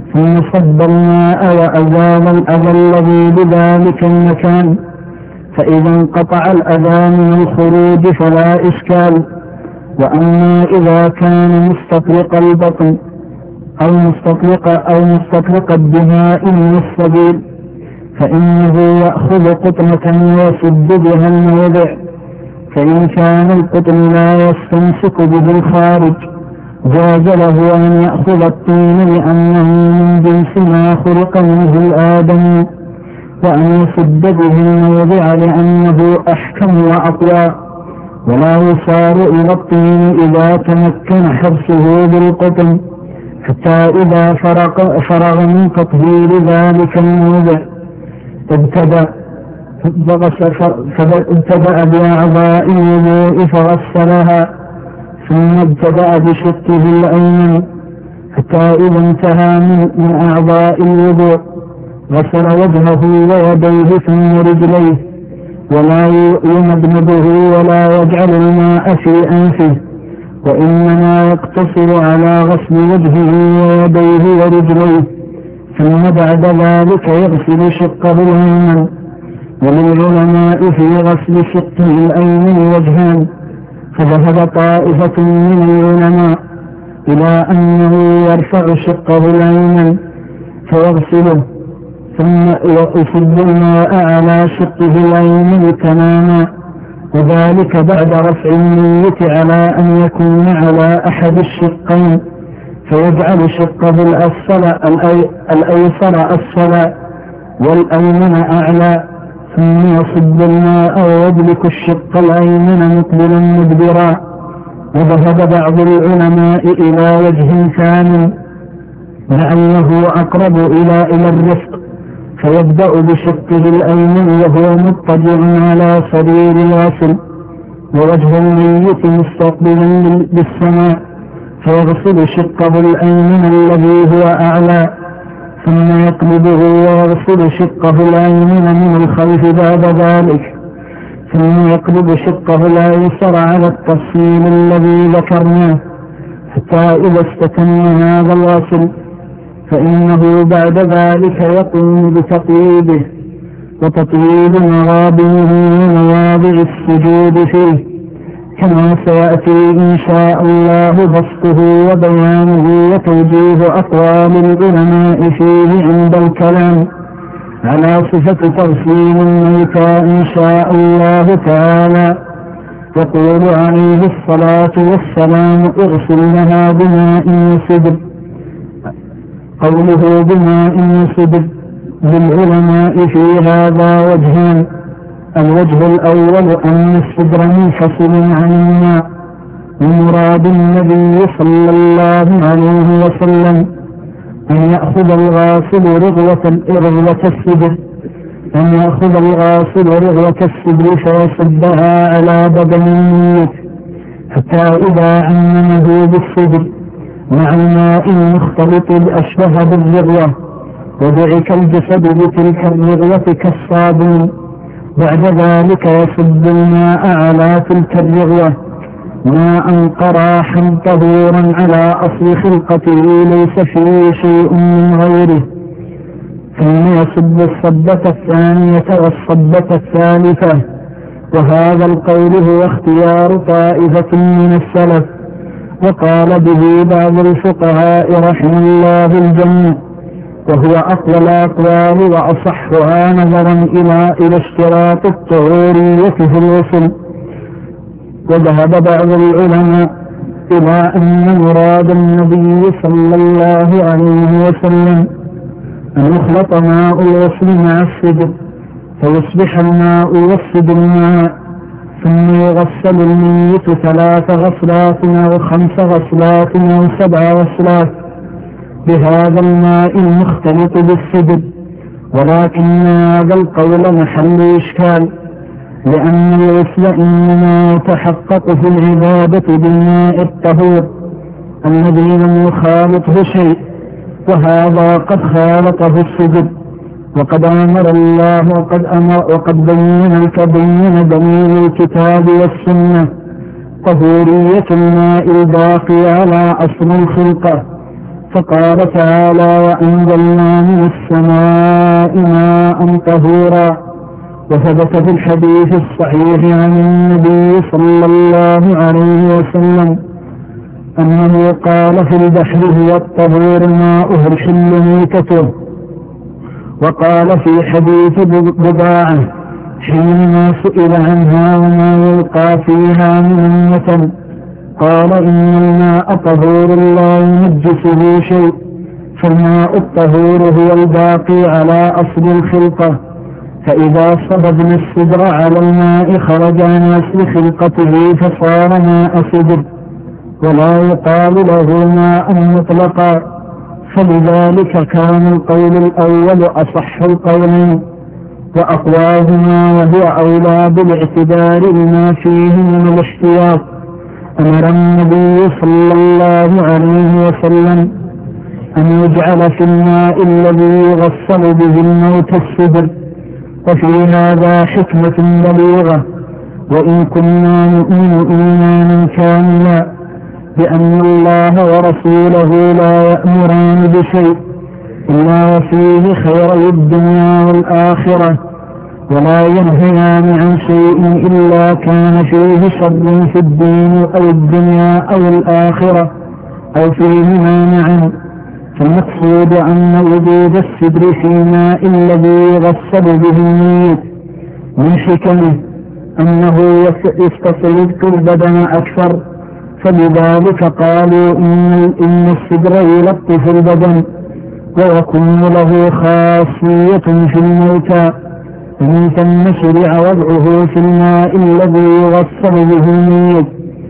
Speaker 3: ثم صب الماء وأزال الأذى الذي بذلك المكان، فإذا انقطع الأذى من الخروج فلا إشكال. وأما إذا كان مستطلق البطن أو مستطلق أو مستطلق الدماء من السبيل فإنه يأخذ قطنة ويسد بها الموضع، فإن كان القطن لا يستمسك به الخارج جاز له أن يأخذ الطين لأنه من جنس ما خلق منه الآدم، وأن يسد به الموضع لأنه أحكم وأقوى، ولا يصار إلى الطين إذا تمكن حبسه بالقطن حتى إذا فرق فرغ من تطهير ذلك الموضع ابتدأ فابتدأ بأعضاء الوضوء فغسلها، ثم ابتدأ بشقه الأيمن حتى إذا انتهى من أعضاء الوضوء غسل وجهه ويديه ثم رجليه، ولا يمدمده ولا يجعل الماء في أنفه، وإنما يقتصر على غسل وجهه ويديه ورجليه، ثم بعد ذلك يغسل شقه الأيمن. وللعلماء في غسل شقه الأيمن وجهان، فذهب طائفة من العلماء إلى أنه يرفع شقه الأيمن فيغسله ثم يصب الماء على شقه الأيمن تماما، وذلك بعد رفع النية على أن يكون على أحد الشقين، فيجعل شقه الأسفل الأيسر أسفل والأيمن أعلى، ثم يصب الماء ويدلك الشق الأيمن مقبلا مدبرا. وذهب بعض العلماء إلى وجه ثاني لعله أقرب إلى إلى الرفق، فيبدأ بشقه الأيمن وهو مضطجع على سرير الغسل ووجه الميت مستقبلا بالسماء، فيغسل شقه الأيمن الذي هو أعلى، ثم يقلبه ويغسل شقه الأيمن من الخلف بعد ذلك، ثم يقلب شقه الأيسر على التفصيل الذي ذكرناه حتى إذا استتم هذا الغسل فإنه بعد ذلك يقوم بتطيبه وتطيب مغابنه ومواضع السجود فيه، كما سيأتي إن شاء الله بسطه وبيانه وتوجيه أقوال العلماء فيه عند الكلام على صفة تغسيل الموتى إن شاء الله تعالى. يقول عليه الصلاة والسلام: اغسل لها بماء وسدر. قوله بماء وسدر للعلماء في هذا وجهان: الوجه الأول أن السدر منفصل عن الماء، ومراد النبي صلى الله عليه وسلم أن يأخذ الغاسل رغوة رغوة السدر أن يأخذ الغاسل رغوة السدر فيصبها على بدن الميت حتى إذا عممه بالسدر مع الماء المختلط أشبه بالرغوة ودعك الجسد بتلك الرغوة كالصابون. بعد ذلك يصب الماء على تلك الرغوة ماء قراحا طهورا على أصل خلقته ليس فيه شيء من غيره، ثم يصب الصبة الثانية والصبة الثالثة. وهذا القول هو اختيار طائفة من السلف، وقال به بعض الفقهاء رحمه الله الجميع، وهو أقوى الأقوال وأصحها نظرا إلى إلى اشتراط الطهورية في الغسل. وذهب بعض العلماء إلى أن مراد النبي صلى الله عليه وسلم أن يخلط ماء الغسل مع السدر فيصبح الماء والسدر ماء، ثم يغسل الميت ثلاث غسلات أو خمس غسلات أو سبع غسلات بهذا الماء المختلط بالسدر. ولكن هذا القول محل إشكال، لأن الغسل إنما يتحقق في العبادة بالماء الطهور الذي لم يخالطه شيء، وهذا قد خالطه السدر. وقد أمر الله وقد أمر وقد بين الكبين دليل الكتاب والسنة طهورية الماء الباقي على أصل الخلقة، فقال تعالى: وأنزلنا من السماء ماء طهورا. وثبت في الحديث الصحيح عن النبي صلى الله عليه وسلم أنه قال: في البحر هو الطهور ماؤه الحل ميتته. وقال في حديث بضاعة حينما سئل عنها وما يلقى فيها من النتن قال: إن الماء طهور لا ينجسه شيء، فالماء الطهور هو الباقي على أصل الخلقة، فإذا صببنا السدر على الماء خرج عن أصل خلقته فصار ماء سدر، ولا يقال له ماء مطلقا. فلذلك كان القول الأول أصح القولين وأقواهما، وهو أولى بالاعتبار لما فيه من الاحتياط. أمر النبي صلى الله عليه وسلم أن يجعل في الماء الذي يغسل به الموت السدر، وفي هذا حكمة بليغة. وإن كنا نؤمن إيمانا كاملا بأن الله ورسوله لا يأمران بشيء إلا وفيه خير الدنيا والآخرة، ولا ينهيان عن شيء إلا كان فيه شر في الدين أو الدنيا أو الآخرة أو فيهما معا. فالمقصود أن وجود السدر في الماء الذي يغسل به الميت من حكمه أنه يستسلك البدن أكثر، فلذلك قالوا إن, إن السدر يلطف البدن ويكون له خاصية في الموتى، ومن ثم شرع وضعه في الماء الذي يغسل به الميت.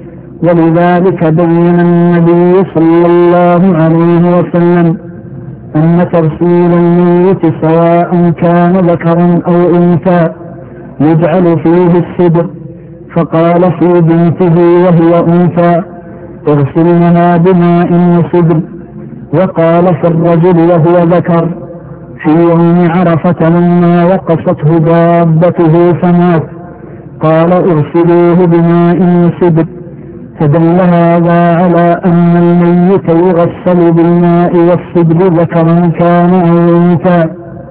Speaker 3: ولذلك بين النبي صلى الله عليه وسلم أن تغسيل الميت سواء كان ذكرا أو أنثى يجعل فيه السدر، فقال في بنته وهي أنثى: اغسلنها بماء وسدر. وقال في الرجل وهو ذكر في يوم عرفة لما وقصته دابته فمات قال: اغسلوه بماء وسدر. فدل هذا على أن الميت يغسل بالماء والسدر ذكرا كان أو أنثى.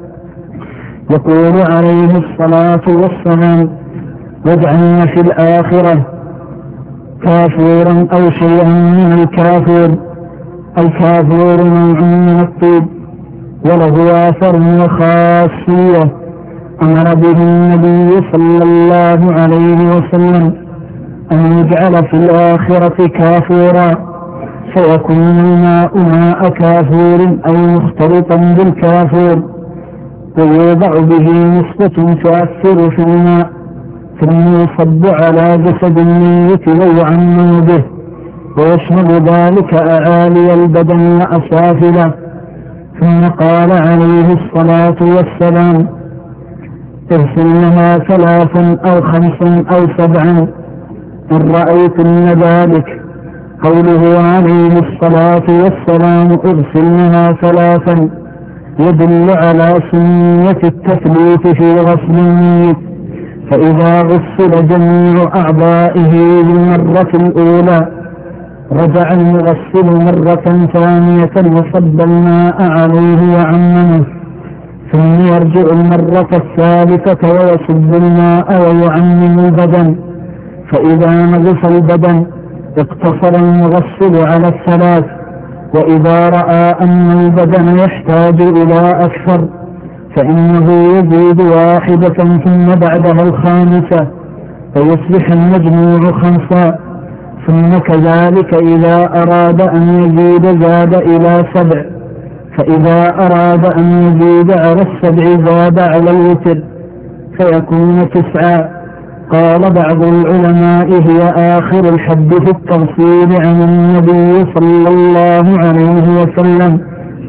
Speaker 3: يقول عليه الصلاة والسلام: واجعلنا في الآخرة كافورا أو شيئا من الكافور. الكافور نوع من الطيب وله آثر وخاصية أمر به النبي صلى الله عليه وسلم أن يجعل في الآخرة كافورا، فيكون الماء ماء كافور أو مختلطا بالكافور، ويوضع به نسبة تؤثر في الماء ثم يصب على جسد الميت ويعمم به، ويشمل ذلك أعالي البدن وأسافله. ثم قال عليه الصلاة والسلام: اغسلنها ثلاثا أو خمسا أو سبعا إن رأيتن ذلك. قوله عليه الصلاة والسلام اغسلنها ثلاثا يدل على سنية التثليث في غسل الميت، فإذا غسل جميع أعضائه بالمرة الأولى رجع المغسل مرة ثانية وصب الماء عليه وعممه، ثم يرجع المرة الثالثة ويصب الماء ويعمم البدن. فإذا نغص البدن اقتصر المغسل على الثلاث، وإذا رأى أن البدن يحتاج إلى أكثر فإنه يزيد واحدة ثم بعدها الخامسة فيصبح المجموع خمسة. ثم كذلك إذا أراد أن يزيد زاد إلى سبع، فإذا أراد أن يزيد على السبع زاد على الوتر فيكون تسعة. قال بعض العلماء هي آخر الحد في التفصيل عن النبي صلى الله عليه وسلم.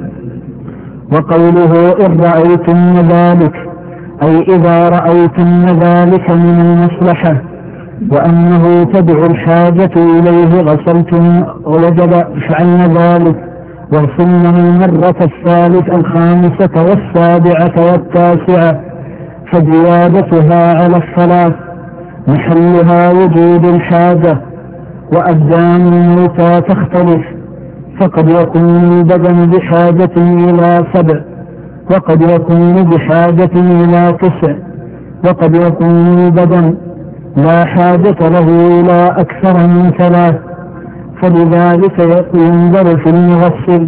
Speaker 3: وقوله إن رأيتم ذلك أي إذا رأيتم ذلك من المصلحة وأنه تدعو الحاجة إليه غسلتم ووجب فعلن ذلك، واغسلنه المرة الثالثة الخامسة والسابعة والتاسعة، فزيادتها على الثلاث محلها وجود الحاجة. وأبدان الموتى تختلف، فقد يكون البدن بحاجة إلى سبع، وقد يكون بحاجة إلى تسع، وقد يكون البدن لا حاجة له إلى أكثر من ثلاث، فلذلك ينظر في المغسل.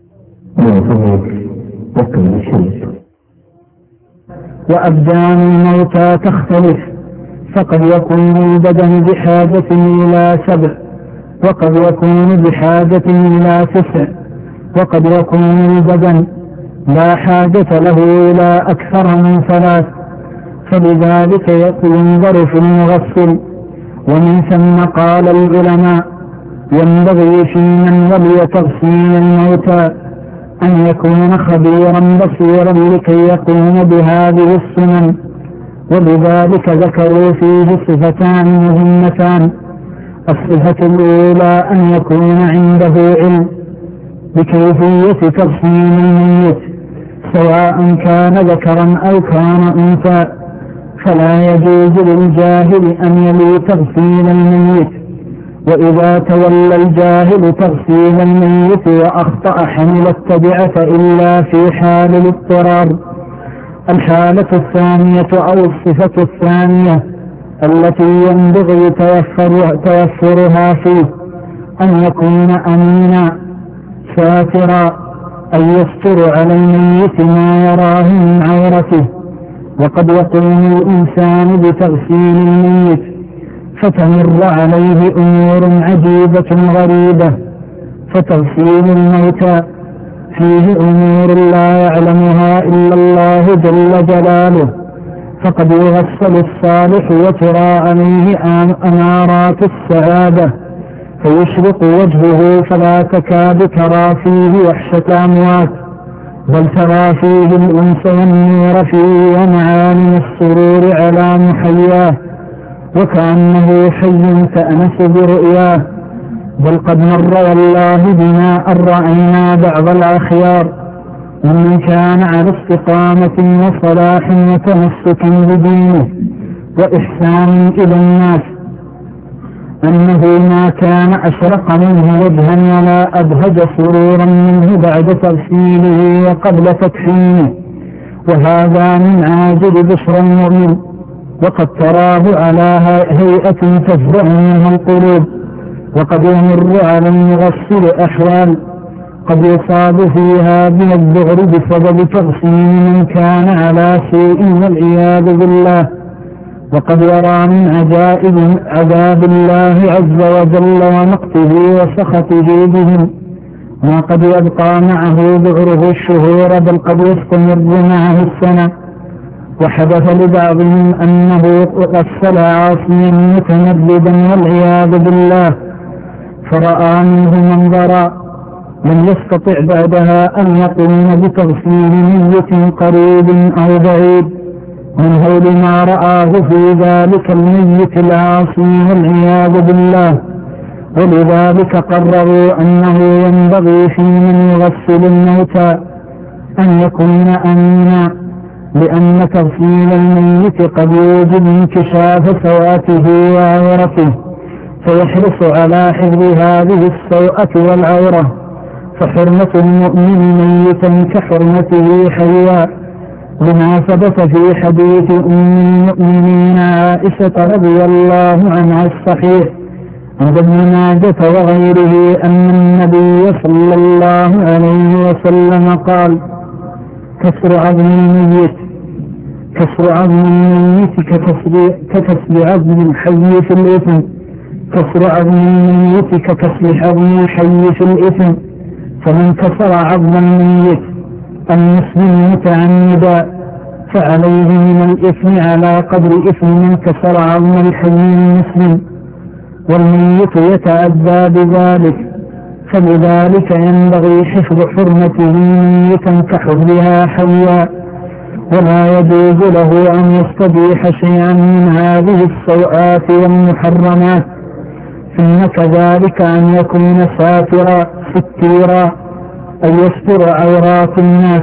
Speaker 3: وأبدان الموتى تختلف، فقد يكون البدن بحاجة إلى سبع، وقد يكون بحاجة إلى تسع، وقد يكون البدن لا حاجة له إلى أكثر من ثلاث، فلذلك ينظر في المغسل. ومن ثم قال العلماء ينبغي في من ولي تغسيل الموتى أن يكون خبيرا بصيرا لكي يقوم بهذه السنن، ولذلك ذكروا فيه صفتان مهمتان. الصفة الأولى أن يكون عنده علم بكيفية تغسيل الميت سواء كان ذكرا أو كان أنثى، فلا يجوز للجاهل أن يلي تغسيل الميت، وإذا تولى الجاهل تغسيل الميت وأخطأ حمل التبعة إلا في حال الاضطرار. الحالة الثانية أو الصفة الثانية التي ينبغي توفر توفرها فيه أن يكون أمينا ساترا، أن يستر على الميت ما يراه من عورته. وقد يقوم الإنسان بتغسيل الميت فتمر عليه أمور عجيبة غريبة، فتغسيل الموتى فيه أمور لا يعلمها إلا الله جل جلاله. فقد يغسل الصالح وترى عليه أمارات السعادة، فيشرق وجهه فلا تكاد ترى فيه وحشة أموات، بل ترى فيه الأنس والنور فيه ومعاني السرور على محياه، وكأنه حي تأنس برؤياه. بل قد مر والله بنا أن رأينا بعض الأخيار ومن كان على استقامة وصلاح وتمسك بدينه وإحسان إلى الناس أنه ما كان أشرق منه وجها ولا أبهج سرورا منه بعد تغسيله وقبل تكفينه، وهذا من عاجل بشر المؤمن، وقد تراه على هيئة تفزع منها القلوب. وقد يمر على المغسل أحوال قد يصاب فيها من الذعر بسبب تغسيل من كان على سوء والعياذ بالله. وقد يرى من عجائب عذاب الله عز وجل ونقته وسخطه بهم ما قد يبقى معه ذعره الشهور، بل قد يستمر معه السنة. وحدث لبعضهم أنه غسل عاصيا متمردا والعياذ بالله، فرأى منه منظرا لم يستطع بعدها أن يقوم بتغسيل ميت قريب أو بعيد من هول ما رآه في ذلك الميت العاصي والعياذ بالله. ولذلك قرروا أنه ينبغي في من يغسل الموتى أن يكون أمينا، لأن تغسيل الميت قد يوجب انكشاف سوءته وعورته، فيحرص على حفظ هذه السوءة والعورة. فحرمة المؤمن ميتا كحرمته حيا، لما ثبت في حديث أم المؤمنين عائشة رضي الله عنها الصحيح عند ابن ماجة وغيره أن النبي صلى الله عليه وسلم قال: كسر عظم الميت كسر عظم الميت ككسر عظم الحي في الإثم كسر عظم الميت ككسر عظم الحي في الإثم. فمن كسر عظم الميت المسلم متعمدا فعليه من الإثم على قدر إثم من كسر عظم الحي المسلم، والميت يتأذى بذلك، فلذلك ينبغي حفظ حرمته ميتا كحفظها حيا، ولا يجوز له أن يستبيح شيئا من هذه السوءات والمحرمات. ثم كذلك أن يكون ساترا ستيرا، أن يستر عورات الناس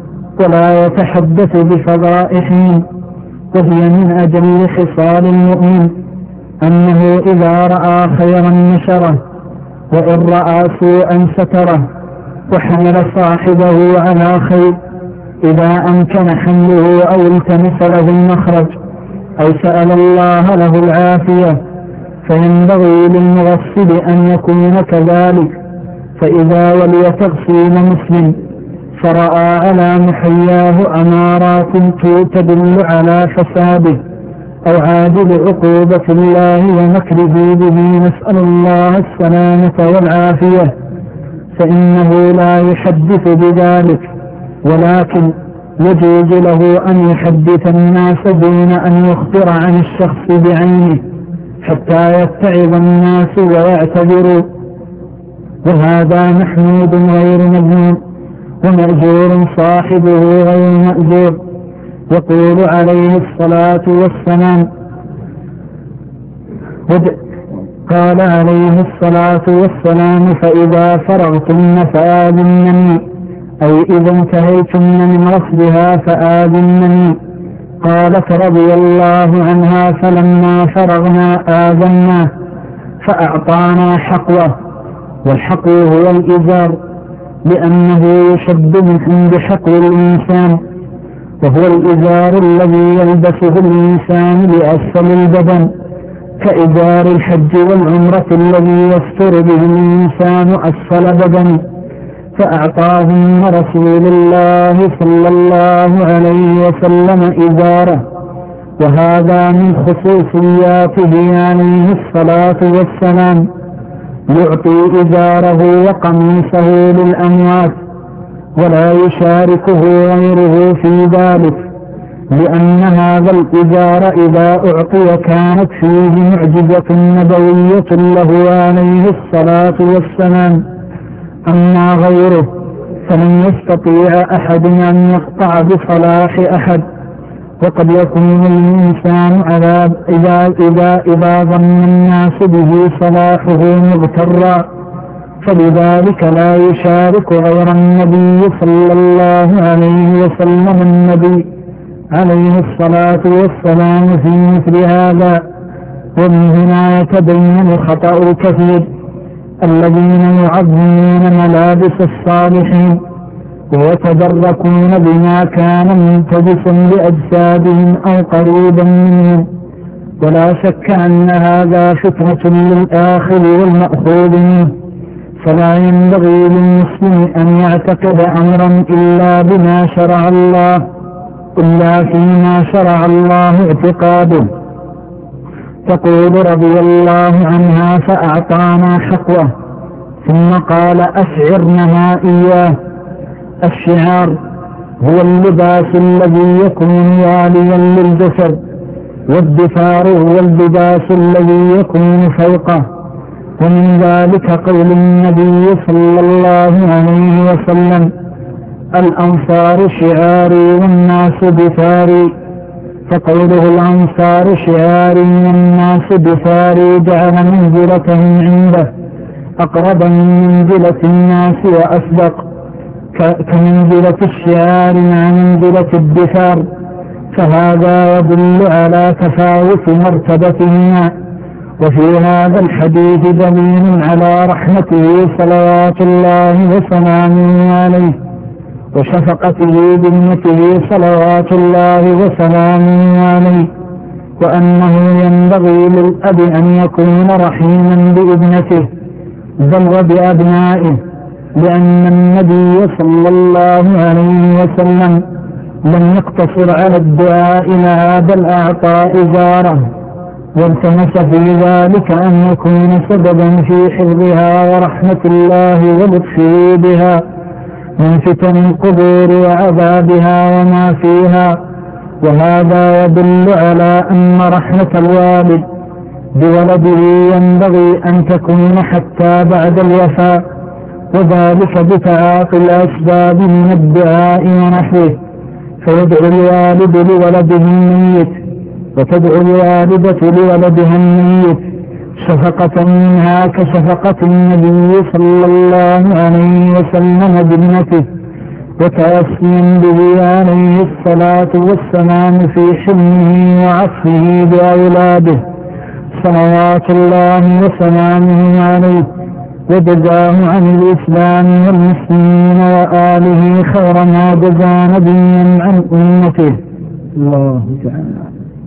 Speaker 3: ولا يتحدث بفضائحهم. وهي من أجل خصال المؤمن أنه إذا رأى خيرا نشره وإن رأى سوءا ستره وحمل صاحبه على خير إذا أمكن حمله أو التمس له المخرج أو سأل الله له العافية، فينبغي للمغسل أن يكون كذلك. فإذا ولي تغسيل مسلم فرأى على محياه أمارات تدل على فساده أو عاجل عقوبة الله ومكره به، نسأل الله السلامة والعافية، فإنه لا يحدث بذلك، ولكن يجوز له أن يحدث الناس دون أن يخبر عن الشخص بعينه حتى يتعظ الناس ويعتذروا، وهذا محمود غير مذموم، ومأجور صاحبه غير مأجور. يقول عليه الصلاة والسلام قال عليه الصلاة والسلام: فإذا فرغتن فآذنني، أو إذا انتهيتن من رصدها فآذنني. قالت رضي الله عنها: فلما فرغنا آذنا فأعطانا حقوه. والحقو هو الإزار، لأنه يشد من عند حقو الإنسان، وهو الإزار الذي يلبسه الإنسان لأسفل البدن، كإزار الحج والعمرة الذي يستر به الإنسان أسفل بدنه. فأعطاهم رسول الله صلى الله عليه وسلم إزاره، وهذا من خصوصياته عليه الصلاة والسلام، يعطي إزاره وقميصه للأموات ولا يشاركه غيره في ذلك، لأن هذا الإزار إذا أعطي كانت فيه معجزة نبوية له عليه الصلاة والسلام. أما غيره فلن يستطيع أحد أن يقطع بصلاح أحد، وقد يكون الإنسان على إذا, إذا, إذا ظن الناس به صلاحه مغترا، فلذلك لا يشارك غير النبي صلى الله عليه وسلم النبي عليه الصلاة والسلام في مثل هذا. ومن هنا يتبين خطأ الكثير الذين يعظمون ملابس الصالحين ويتدركون بما كان منتجسا لأجسادهم أو قريبا منهم، ولا شك أن هذا فتنة للآخر والمأخوذ منه. فلا ينبغي للمسلم أن يعتقد أمرا إلا بما شرع الله إلا فيما شرع الله اعتقاده. تقول رضي الله عنها: فأعطانا حقوه، ثم قال: أشعرنها إياه. الشعار هو اللباس الذي يكون واليا للجسد، والدثار هو اللباس الذي يكون فوقه. ومن ذلك قول النبي صلى الله عليه وسلم: الأنصار شعاري والناس دثاري. فقوله الأنصار شعاري والناس دثاري جعل منزلتهم عنده أقرب من منزلة الناس وأصدق، كمنزلة الشعار مع منزلة الدثار، فهذا يدل على تفاوت مرتبتهما. وفي هذا الحديث دليل على رحمته صلوات الله وسلامه عليه وشفقته بابنته صلوات الله وسلامه عليه، وأنه ينبغي للأب أن يكون رحيما بابنته بل وبأبنائه، لأن النبي صلى الله عليه وسلم لم يقتصر على الدعاء لها بل أعطى إزاره، والتمس في ذلك أن يكون سببا في حفظها ورحمة الله ولطفه بها من فتن القبور وعذابها وما فيها. وهذا يدل على أن رحمة الوالد بولده ينبغي أن تكون حتى بعد الوفاة، وذلك بتعاطي الأسباب من الدعاء ونحوه. فيدعو الوالد لولده الميت وتدعو الوالدة لولدها الميت شفقة منها كشفقة النبي صلى الله عليه وسلم بابنته، وتأسيا به عليه الصلاة والسلام في حلمه وعفوه بأولاده صلوات الله وسلامه عليه. وجزاه عن الإسلام والمسلمين وآله خير ما جزى نبيا عن أمته. الله تعالى.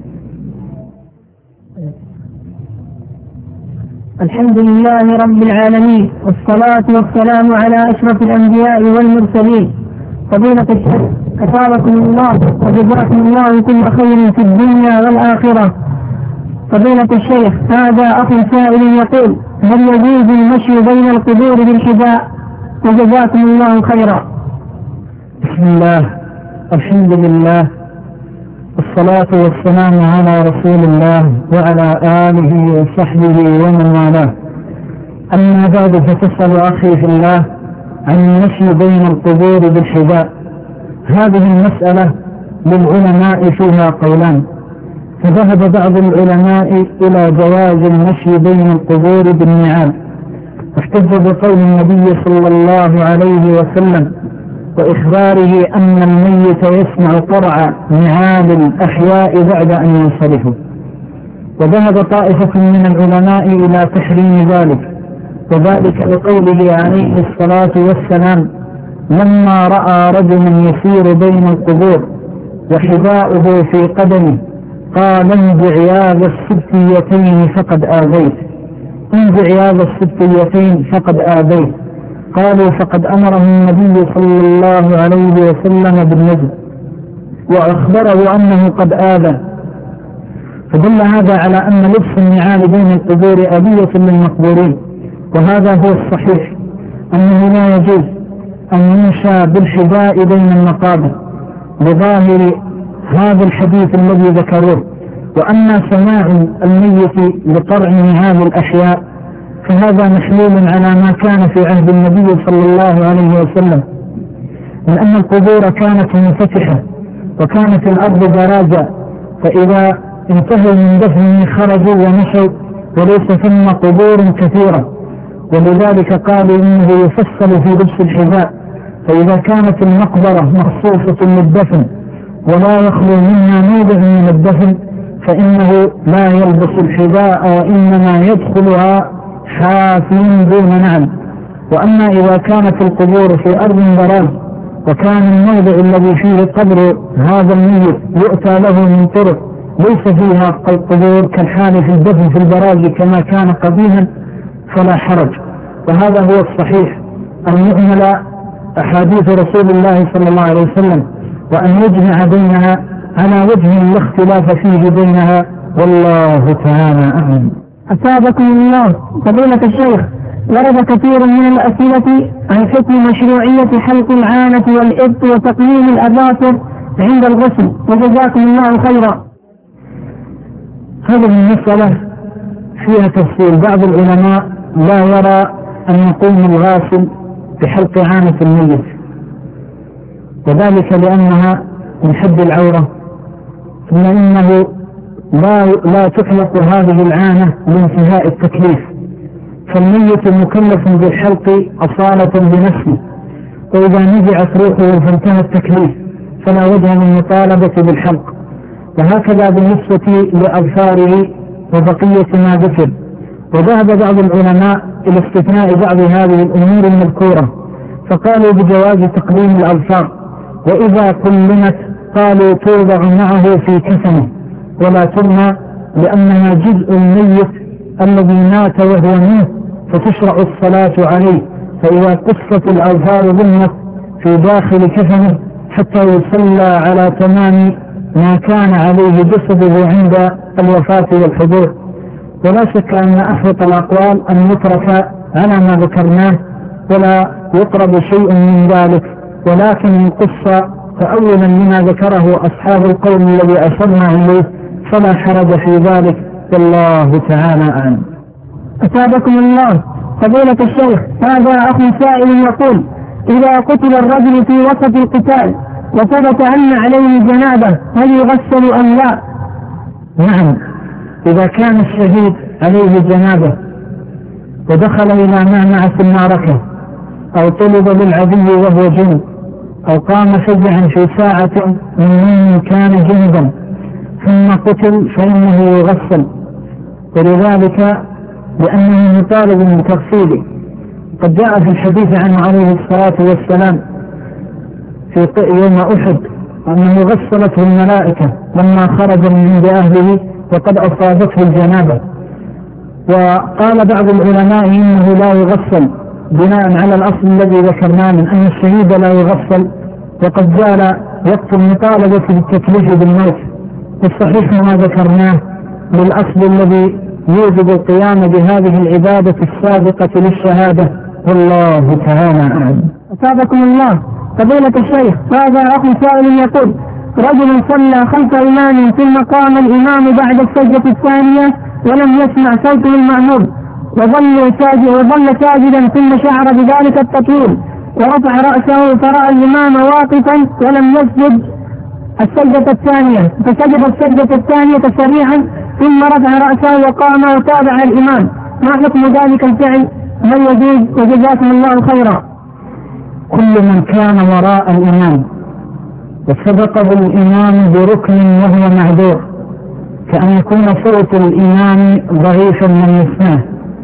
Speaker 2: الحمد لله رب العالمين، والصلاة والسلام على أشرف الأنبياء والمرسلين. فضيلة الشيخ أثابكم الله وجزاكم الله كل خير في الدنيا والآخرة. فضيلة الشيخ، هذا أخ سائل يقول: هل يجوز المشي بين القبور بالحذاء؟ وجزاكم الله خيرا.
Speaker 3: بسم الله، الحمد لله، والصلاة والسلام على رسول الله وعلى آله وصحبه ومن والاه. أما بعد، فتسأل أخي في الله عن المشي بين القبور بالحذاء. هذه المسألة للعلماء فيها قولان، فذهب بعض العلماء إلى جواز المشي بين القبور بالنعال، واحتج بقول النبي صلى الله عليه وسلم وإخباره أن الميت يسمع قرع نعال الأحياء بعد أن ينصرفوا. وذهب طائفة من العلماء إلى تحريم ذلك، وذلك بقوله عليه الصلاة والسلام: لما رأى رجلا يسير بين القبور وحذاؤه في قدمه قال: انزع يا ذا السبتيتين فقد آذيت، انزع يا ذا السبتيتين فقد آذيت. قالوا: فقد أمره النبي صلى الله عليه وسلم بالنزع وأخبره أنه قد آذى. فدل هذا على أن لبس النعال بين القبور أذية للمقبورين، وهذا هو الصحيح، أنه لا يجوز أن يمشى بالحذاء بين المقابر بظاهر هذا الحديث الذي ذكروه. وأما سماع الميت لقرع نعال الأحياء فهذا محلول على ما كان في عهد النبي صلى الله عليه وسلم، من أن القبور كانت منفتحة وكانت الأرض براجة، فإذا انتهوا من دفن خرجوا ومشوا، وليس ثم قبور كثيرة. ولذلك قالوا إنه يفصل في لبس الحذاء، فإذا كانت المقبرة مخصوصة للدفن ولا يخلو منها موضع من الدفن فإنه لا يلبس الحذاء، وإنما يدخلها حافٍ دون نعل. وأما إذا كانت القبور في أرض براج وكان الموضع الذي فيه قبر هذا الميت يؤتى له من طرق ليس فيها قبور كالحال في الدفن في البراج كما كان قديما فلا حرج. وهذا هو الصحيح، أن يعمل أحاديث رسول الله صلى الله عليه وسلم وأن يجمع بينها على وجه لا اختلاف فيه بينها، والله تعالى أعلم.
Speaker 2: أثابكم الله. فضيلة الشيخ، ورد كثير من الأسئلة عن حكم مشروعية حلق العانة والإبط وتقليم الأظافر عند الغسل، وجزاكم الله خيرا.
Speaker 3: هذه المسألة فيها تفصيل. بعض العلماء لا يرى أن يقوم الغاسل بحلق عانة الميت، وذلك لأنها من حد العورة، ثم إنه لا, لا تحلق هذه العانة لانتهاء التكليف، فالميت مكلف بالحلق أصالة بنفسه، وإذا نزعت روحه فانتهى التكليف فلا وجه للمطالبة بالحلق. وهكذا بالنسبة لأظفاره وبقية ما ذكر. وذهب بعض العلماء إلى استثناء بعض هذه الأمور المذكورة، فقالوا بجواز تقليم الأظفار، وإذا كلمت قالوا توضع معه في كفنه ولا ترمى، لأنها جزء الميت الذي مات وهو منه، فتشرع الصلاة عليه. فإذا قصت الأظفار ضمت في داخل كفنه حتى يصلى على تمام ما كان عليه جسده عند الوفاة والحضور. ولا شك أن أحوط الأقوال أن يترك على ما ذكرناه ولا يقرب شيء من ذلك، ولكن من قصة تأولا لما ذكره أصحاب القول الذي أشرنا إليه فلا حرج في ذلك، والله تعالى أعلم.
Speaker 2: أثابكم الله. فضيلة الشيخ، هذا أخ سائل يقول: إذا قتل الرجل في وسط القتال وثبت أن عليه جنابة هل يغسل أم لا؟
Speaker 3: نعم، إذا كان الشهيد عليه جنابة ودخل إلى معمعة في المعركة أو طلب بالعدو وهو جنب أو قام فزعا في ساعة من كان جنبا ثم قتل فإنه يغسل، ولذلك لأنه مطالب بتغسيله، قد جاء في الحديث عنه عليه الصلاة والسلام في يوم أحد أنه غسلته الملائكة لما خرج من عند أهله وقد أصابته الجنابة. وقال بعض العلماء إنه لا يغسل بناء على الأصل الذي ذكرناه من أن الشهيد لا يغسل، وقد جاء وقت المطالبة بالتكليف بالموت. والصحيح ما ذكرناه للأصل الذي يوجب القيام بهذه العبادة السابقة للشهادة، والله تعالى أعلم.
Speaker 2: أصابكم الله. فضيلة الشيخ، هذا أخ سائل يقول: رجل صلى خلف إمام ثم قام الإمام بعد السجدة الثانية ولم يسمع صوته المأموم وظل ساجدا وظل ساجدا ثم شعر بذلك التطويل ورفع رأسه فرأى الإمام واقفا ولم يسجد السجدة الثانية فسجد السجدة الثانية سريعا ثم رفع رأسه وقام وتابع الإمام، ما حكم ذلك الفعل؟ هل يجوز؟ وجزاكم الله خيرا.
Speaker 3: كل من كان وراء الإمام وسبقه الإمام بركن وهو معذور، كأن يكون صوت الإمام ضعيفا من يسمعه،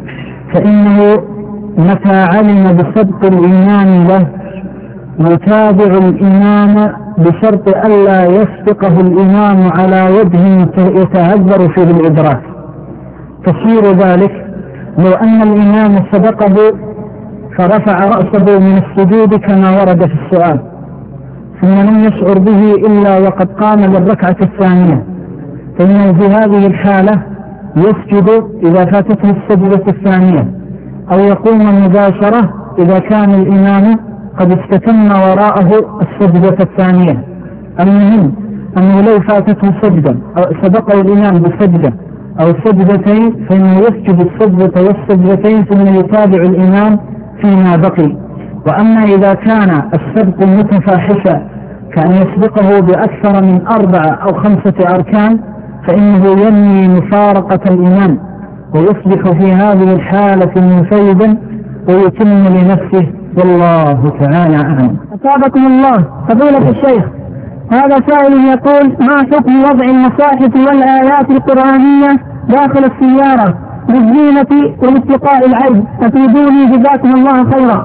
Speaker 3: فإنه متى علم بسبق الإمام له يتابع الإمام بشرط ألا يسبقه الإمام على وجه يتعذر فيه الإدراك. تصير ذلك لو أن الإمام سبقه فرفع رأسه من السجود كما ورد في السؤال ثم لم يشعر به إلا وقد قام للركعة الثانية، فإنه في هذه الحالة يسجد إذا فاتته السجدة الثانية، أو يقوم مباشرة إذا كان الإمام قد استتم وراءه السجدة الثانية. المهم أنه لو فاتته سجدة أو سبقه الإمام بسجدة أو سجدتين فإنه يسجد السجدة والسجدتين ثم يتابع الإمام فيما بقي. وأما إذا كان السبق متفاحشا كأن يسبقه بأكثر من أربعة أو خمسة أركان فإنه ينوي مفارقة الإمام ويصبح في هذه الحالة منفردا ويتم لنفسه، والله تعالى أعلم.
Speaker 2: أصابكم الله. فضيلة الشيخ، هذا سائل يقول: ما حكم وضع المصاحف والآيات القرآنية داخل السيارة للزينة والاتقاء العيب؟ أفيدوني جزاكم الله خيرا.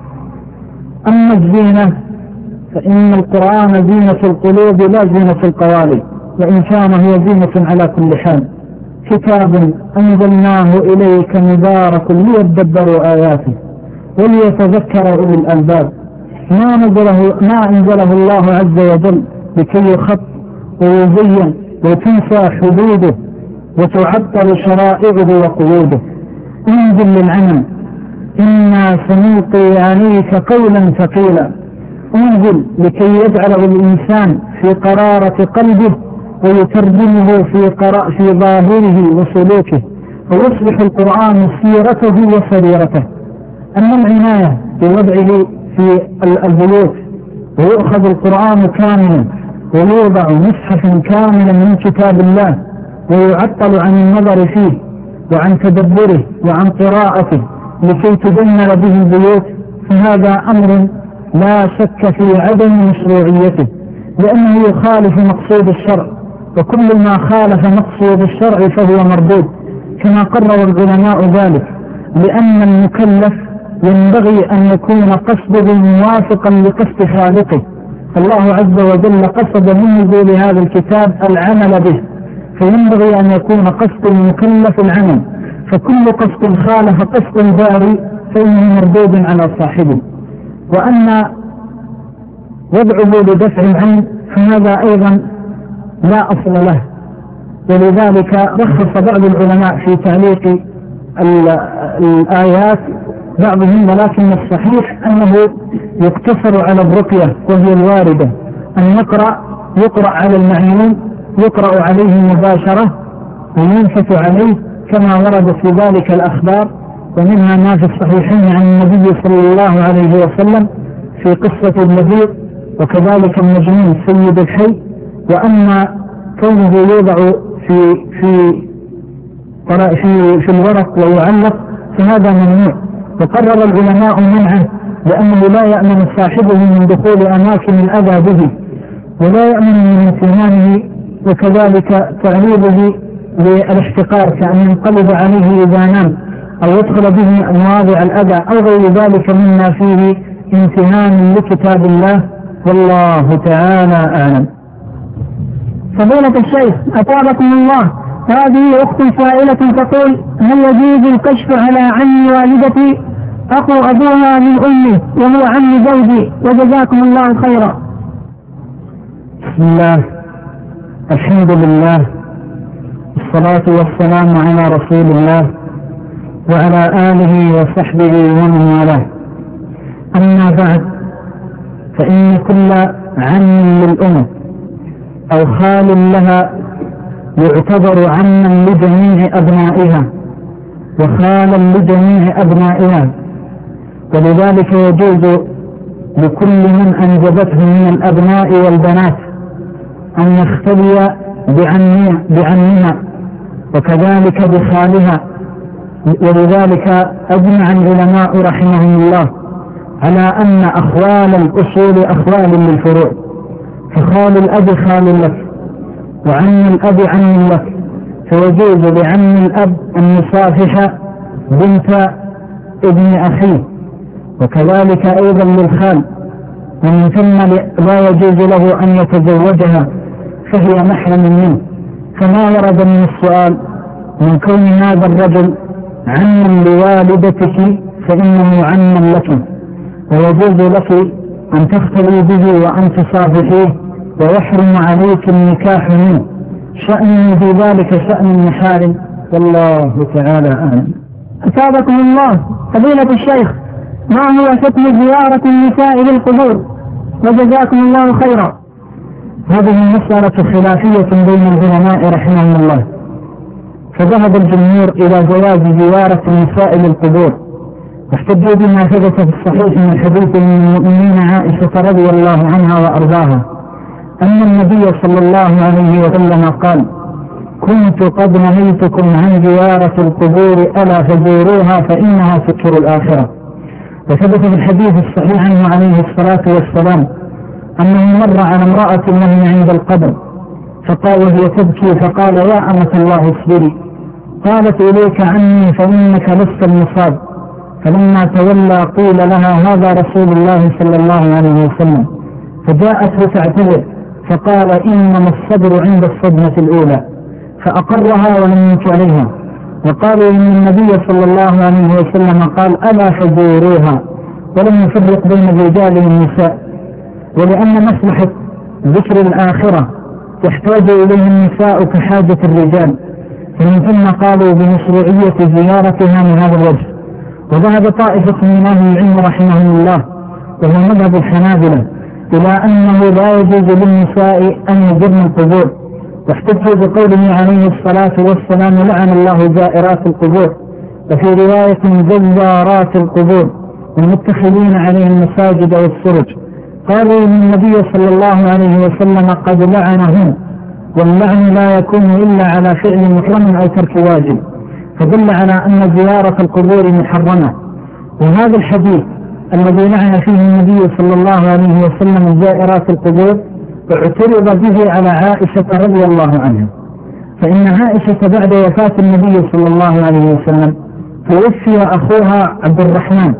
Speaker 3: أما الزينة فإن القرآن زينة القلوب لا زينة القوالب، وإن كان هو زينة على كل حال. كتاب أنزلناه إليك مبارك ليدبروا آياته وليتذكر أولي الألباب، ما نزله ما أنزله الله عز وجل لكي يخط ويزين وتنسى حدوده وتعطل شرائعه وقيوده. انزل للعمل، إنا سنلقي عليك قولا ثقيلا. انزل لكي يجعله الإنسان في قرارة قلبه ويترجمه في, قراء في ظاهره وسلوكه، ويصبح القرآن سيرته وسريرته. أما العناية بوضعه في البيوت ويؤخذ القرآن كاملا ويوضع مصحفا كاملا من كتاب الله ويعطل عن النظر فيه وعن تدبره وعن قراءته لكي تدمر به البيوت، فهذا أمر لا شك في عدم مشروعيته، لأنه يخالف مقصود الشرع، وكل ما خالف مقصود الشرع فهو مردود، كما قرر العلماء ذلك، لأن المكلف ينبغي أن يكون قصده موافقا لقصد خالقه. الله عز وجل قصد من نزول هذا الكتاب العمل به، فينبغي أن يكون قصد المكلف العمل، فكل قصد خالف قصد الباري فإنه مردود على صاحبه. وأما وضعه لدفع العين فهذا أيضا لا أصل له، ولذلك رخص بعض العلماء في تعليق الآيات بعضهم، ولكن الصحيح أنه يقتصر على الرقية وهي الواردة، أن يقرأ يقرأ على المعيون، يقرأ عليه مباشرة وينفث عليه كما ورد في ذلك الأخبار، ومنها ما في الصحيحين عن النبي صلى الله عليه وسلم في قصة النذير وكذلك المجنون سيد الحي. وأما كونه يوضع في في في في الورق ويعلق فهذا ممنوع، وقرر العلماء منعه لأنه لا يأمن صاحبه من دخول أماكن الأذى به ولا يأمن من امتنانه، وكذلك تعريضه للاحتقار كأن ينقلب عليه إذا نام أو يدخل به مواضع الأذى أو غير ذلك مما فيه امتهان لكتاب الله، والله تعالى أعلم.
Speaker 2: فضيلة الشيخ أطابكم الله، هذه أخت سائلة تقول: هل يجوز الكشف على عم والدتي أخو أبوها من أمي وهو عم زوجي، وجزاكم الله خيرا؟
Speaker 3: بسم الله، الحمد لله، الصلاة والسلام على رسول الله وعلى آله وصحبه ومن والاه. أما بعد، فإن كل عم للأم أو خال لها يعتبر عما لجميع أبنائها وخالا لجميع أبنائها، ولذلك يجوز لكل من أنجبته من الأبناء والبنات أن يختلي بعمها وكذلك بخالها. ولذلك أجمع العلماء رحمهم الله على أن أخوال الأصول أخوال للفروع، فخال الأب خال لك وعم الأب عم لك، فيجوز لعم الأب أن يصافح بنت ابن أخيه، وكذلك أيضا للخال، ومن ثم لا يجوز له أن يتزوجها فهي محرم منه، فما ورد من السؤال من كون هذا الرجل عما لوالدتك فإنه عما لك، ويجوز لك أن تختلي به وأن تصافحيه، ويحرم عليك النكاح منه، شأن في ذلك شأن المحارم، والله تعالى أعلم.
Speaker 2: أثابكم الله، فضيلة الشيخ، ما هو حكم زيارة النساء للقبور؟ وجزاكم الله خيرا.
Speaker 3: هذه مسألة خلافية بين العلماء رحمهم الله، فذهب الجمهور إلى جواز زيارة النساء للقبور، واحتجوا بما ثبت في الصحيح من حديث من المؤمنين عائشة رضي الله عنها وأرضاها أن النبي صلى الله عليه وسلم قال: كنت قد نهيتكم عن زيارة القبور ألا فزوروها فإنها تذكر الآخرة. وثبت في الحديث الصحيح عنه عليه الصلاة والسلام أنه مر على امرأة وهي عند القبر فقال وهي تبكي فقال: يا أمة الله اصبري. قالت: إليك عني فإنك لست المصاب. فلما تولى قيل لها: هذا رسول الله صلى الله عليه وسلم. فجاءته تعتذر فقال: إنما الصبر عند الصدمة الأولى. فأقرها ولم ينك عليها، وقالوا إن النبي صلى الله عليه وسلم قال: ألا فزوروها، ولم يفرق بين الرجال والنساء، ولأن مصلحة ذكر الآخرة تحتاج إليه النساء كحاجة الرجال، فمن ثم قالوا بمشروعية زيارتها من هذا الوجه. وذهب طائفة من أهل العلم رحمهم الله وهو مذهب الحنابلة إلى أنه لا يجوز للنساء أن يزرن القبور، واحتجوا بقوله عليه الصلاة والسلام: لعن الله زائرات القبور، وفي رواية زوارات القبور والمتخذين عليه المساجد والسرج. قالوا إن النبي صلى الله عليه وسلم قد لعنهم، واللعن لا يكون إلا على فعل محرم أو ترك واجب، فدل على أن زيارة القبور محرمة. وهذا الحديث الذي لعن فيه النبي صلى الله عليه وسلم زائرات القبور اعترض به على عائشة رضي الله عنها، فإن عائشة بعد وفاة النبي صلى الله عليه وسلم توفي أخوها عبد الرحمن،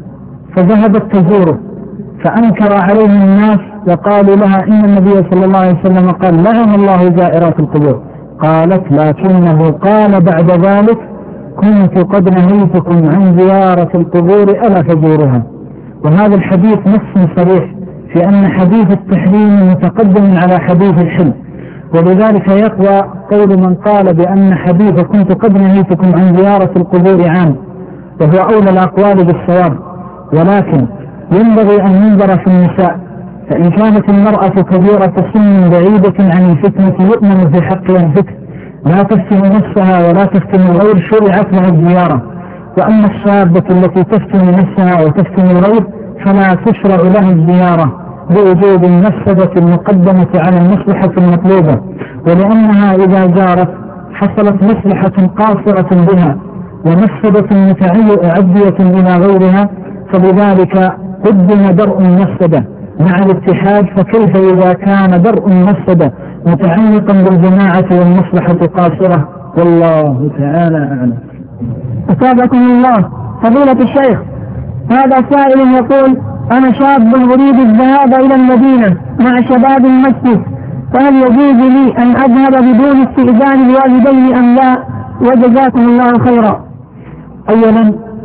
Speaker 3: فذهبت تزوره فأنكر عليه الناس وقالوا لها: إن النبي صلى الله عليه وسلم قال: لعن الله زائرات القبور. قالت: لكنه قال بعد ذلك: كنت قد نهيتكم عن زيارة القبور ألا فزورها. وهذا الحديث نص صريح في أن حديث التحريم متقدم على حديث الحل، ولذلك يقوى قول من قال بأن حديث كنت قد نهيتكم عن زيارة القبور عام، وهو أولى الأقوال بالصواب. ولكن ينبغي أن ينظر في النساء، فإن كانت المرأة كبيرة سن بعيدة عن الفتنة يؤمن في حقها الفتن لا تفتن نفسها ولا تفتن الغير شرعت لها الزيارة. وأما الشابة التي تفتن نفسها وتفتن الغير فلا تشرع لها الزيارة بوجود المفسدة المقدمة على المصلحة المطلوبة، ولأنها إذا زارت حصلت مصلحة قاصرة بها ومفسدة متعدية إلى غيرها، فلذلك قدم درء المفسدة مع الاتحاد. فكيف إذا كان درء المفسدة متعلقا بالجماعة والمصلحة قاصرة؟ والله تعالى أعلم.
Speaker 2: أثابكم الله. فضيلة الشيخ، هذا سائل يقول: أنا شاب أريد الذهاب إلى المدينة مع شباب المسجد، فهل يجوز لي أن أذهب بدون استئذان الوالدين أم لا؟ وجزاكم الله خيرا.
Speaker 3: أولا،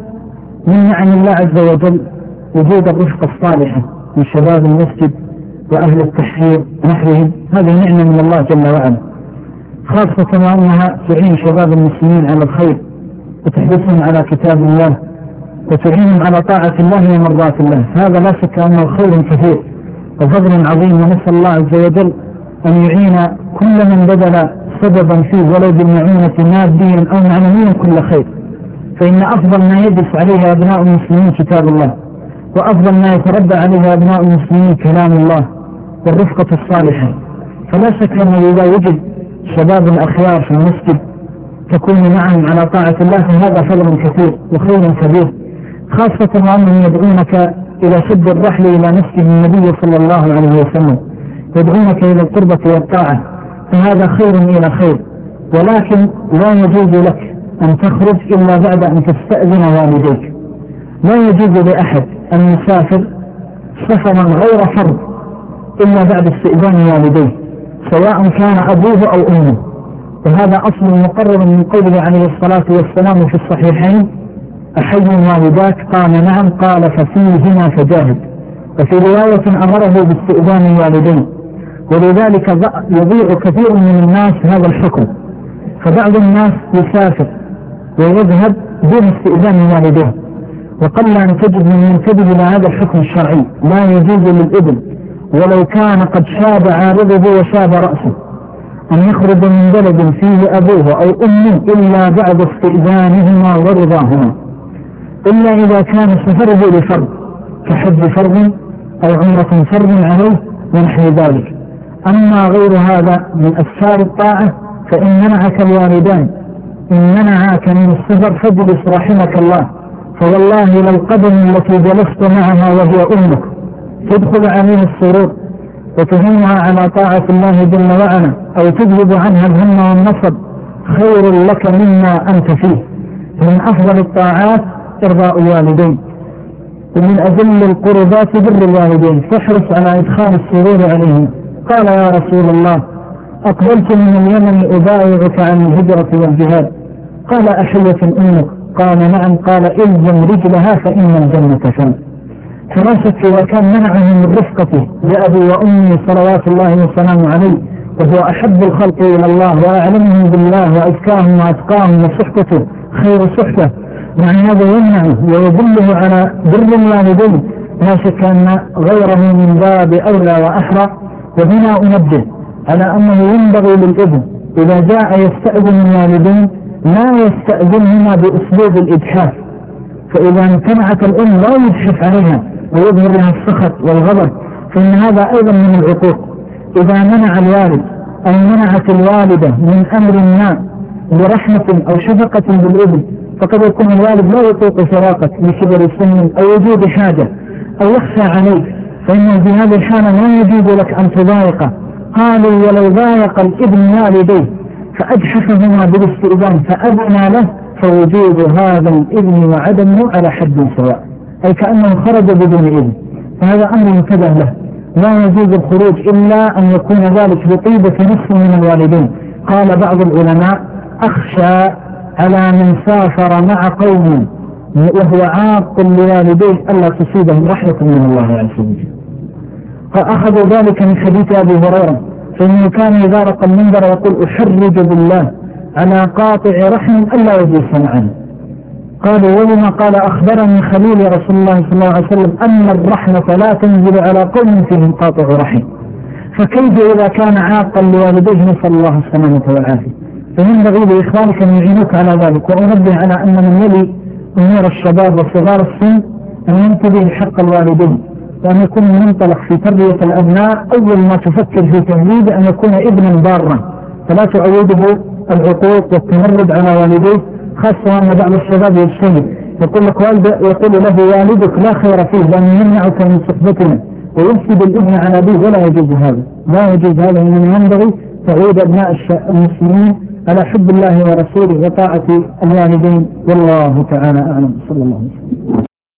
Speaker 3: من نعم الله عز وجل وجود الرفقة الصالحة من شباب المسجد وأهل التحرير نحوهم، هذه نعمة من الله جل وعلا، خاصة وأنها تعين شباب المسلمين على الخير وتحدثهم على كتاب الله وتعينهم على طاعة الله ومرضاة الله. هذا لا شك أنه خير كثير وفضل عظيم، ونسأل الله عز وجل أن يعين كل من بذل سببا في ولد المعونة ماديا أو معنويا كل خير، فإن أفضل ما يدرس عليه أبناء المسلمين كتاب الله، وأفضل ما يتربى عليه أبناء المسلمين كلام الله والرفقة الصالحة. فلا شك أنه إذا وجد شباب الأخيار في المسجد تكون معهم على طاعة الله فهذا فضل كثير وخير كبير، خاصة وأنهم يدعونك إلى شد الرحل إلى مسجد النبي صلى الله عليه وسلم، يدعونك إلى القربة والطاعة، فهذا خير إلى خير. ولكن لا يجوز لك أن تخرج إلا بعد أن تستأذن والديك. لا يجوز لأحد أن يسافر سفرا غير فرض إلا بعد استئذان والديه، سواء كان أبوه أو أمه، وهذا أصل مقرر من قوله عليه الصلاة والسلام في الصحيحين: أحي والداك؟ قال نعم، قال ففيهما فجاهد. وفي رواية أمره باستئذان الوالدين، ولذلك يضيع كثير من الناس هذا الحكم، فبعض الناس يسافر ويذهب دون استئذان والديه، وقل أن تجد من ينتبه إلى هذا الحكم الشرعي. لا يجوز للابن ولو كان قد شاب عارضه وشاب رأسه أن يخرج من بلد فيه أبوه أو أمه إلا بعد استئذانهما ورضاهما، إلا إذا كان سفره لفرض كحج فرض أو عمرة فرض عليه ونحو ذلك. أما غير هذا من أسفار الطاعة فإن منعك الوالدان، إن منعك من السفر فاجلس رحمك الله، فوالله لو القدم التي جلست معها وهي أمك تدخل عليها السرور وتهمها على طاعة الله جل وعلا أو تذهب عنها الهم والنصب خير لك مما أنت فيه. من أفضل الطاعات إرضاء الوالدين، ومن أجل القربات بر الوالدين، فاحرص على إدخال السرور عليهم. قال يا رسول الله: أقبلت من اليمن أبايعك عن الهجرة والجهاد. قال: أحية أمك؟ قال: نعم. قال: إلزم رجلها فإن الجنة فان. فلا شك إذا كان منعه من رفقته لأبي وأمي صلوات الله وسلامه عليه، وهو أحب الخلق إلى الله وأعلمهم بالله وأزكاهم وأتقاهم وصحبته خير صحبة، مع هذا يمنعه ويدله على بر الوالدين، لا شك أن غيره من باب أولى وأحرى. وهنا أنبه على أنه ينبغي للابن إذا جاء يستأذن الوالدين لا يستأذنهما بأسلوب الإجحاف، فإذا امتنعت الأم لا يجحف عليها ويظهر لها السخط والغضب، فإن هذا أيضا من العقوق. إذا منع الوالد أو منعت الوالدة من أمر ما لرحمة أو شفقة بالابن، فقد يكون الوالد لا يطيق فراقك لكبر سن أو وجود حاجة أو يخشى عليك، فإنه في هذه الحالة لا يجوز لك أن تضايقه. قالوا: ولو ضايق الابن والديه فأجحفهما بالاستئذان فأذن له فوجود هذا الابن وعدمه على حد سواء، أي كأنه خرج بدون إذن، فهذا أمر انتبه له. لا يجوز الخروج إلا أن يكون ذلك بطيبة نفس من الوالدين. قال بعض العلماء: أخشى على من سافر مع قوم وهو عاق لوالديه ألا تصيبهم رحمة من الله عز وجل. فأخذوا ذلك من حديث أبي هريرة، فإنه كان إذا رقى المنبر يقول: أحرج بالله على قاطع رحم ألا يجلس معنا. قالوا: ولما؟ قال: أخبرني خليل رسول الله صلى الله عليه وسلم أن الرحمة لا تنزل على قوم فيهم قاطع رحم، فكيف إذا كان عاقا لوالديه؟ نسأل الله السلامة والعافية. فينبغي لإخوانك أن يعينوك على ذلك. وأنبه على أن من يلي أمور الشباب وصغار السن أن ينتبه حق الوالدين، وأن يكون منطلق في تربية الأبناء أول ما تفكر في تهذيب أن يكون ابنا بارا، فلا تعوده العقوق والتمرد على والديه، خاصة أن بعض الشباب يجتهد يقول لك والد يقول له: والدك لا خير فيه لأنه يمنعك من صحبتنا ويفسد الابن على أبيه. ولا يجوز هذا، لا يجوز هذا. إنما ينبغي تعود أبناء المسلمين على حب الله ورسوله وطاعة الوالدين، والله تعالى أعلم. صلى الله عليه وسلم.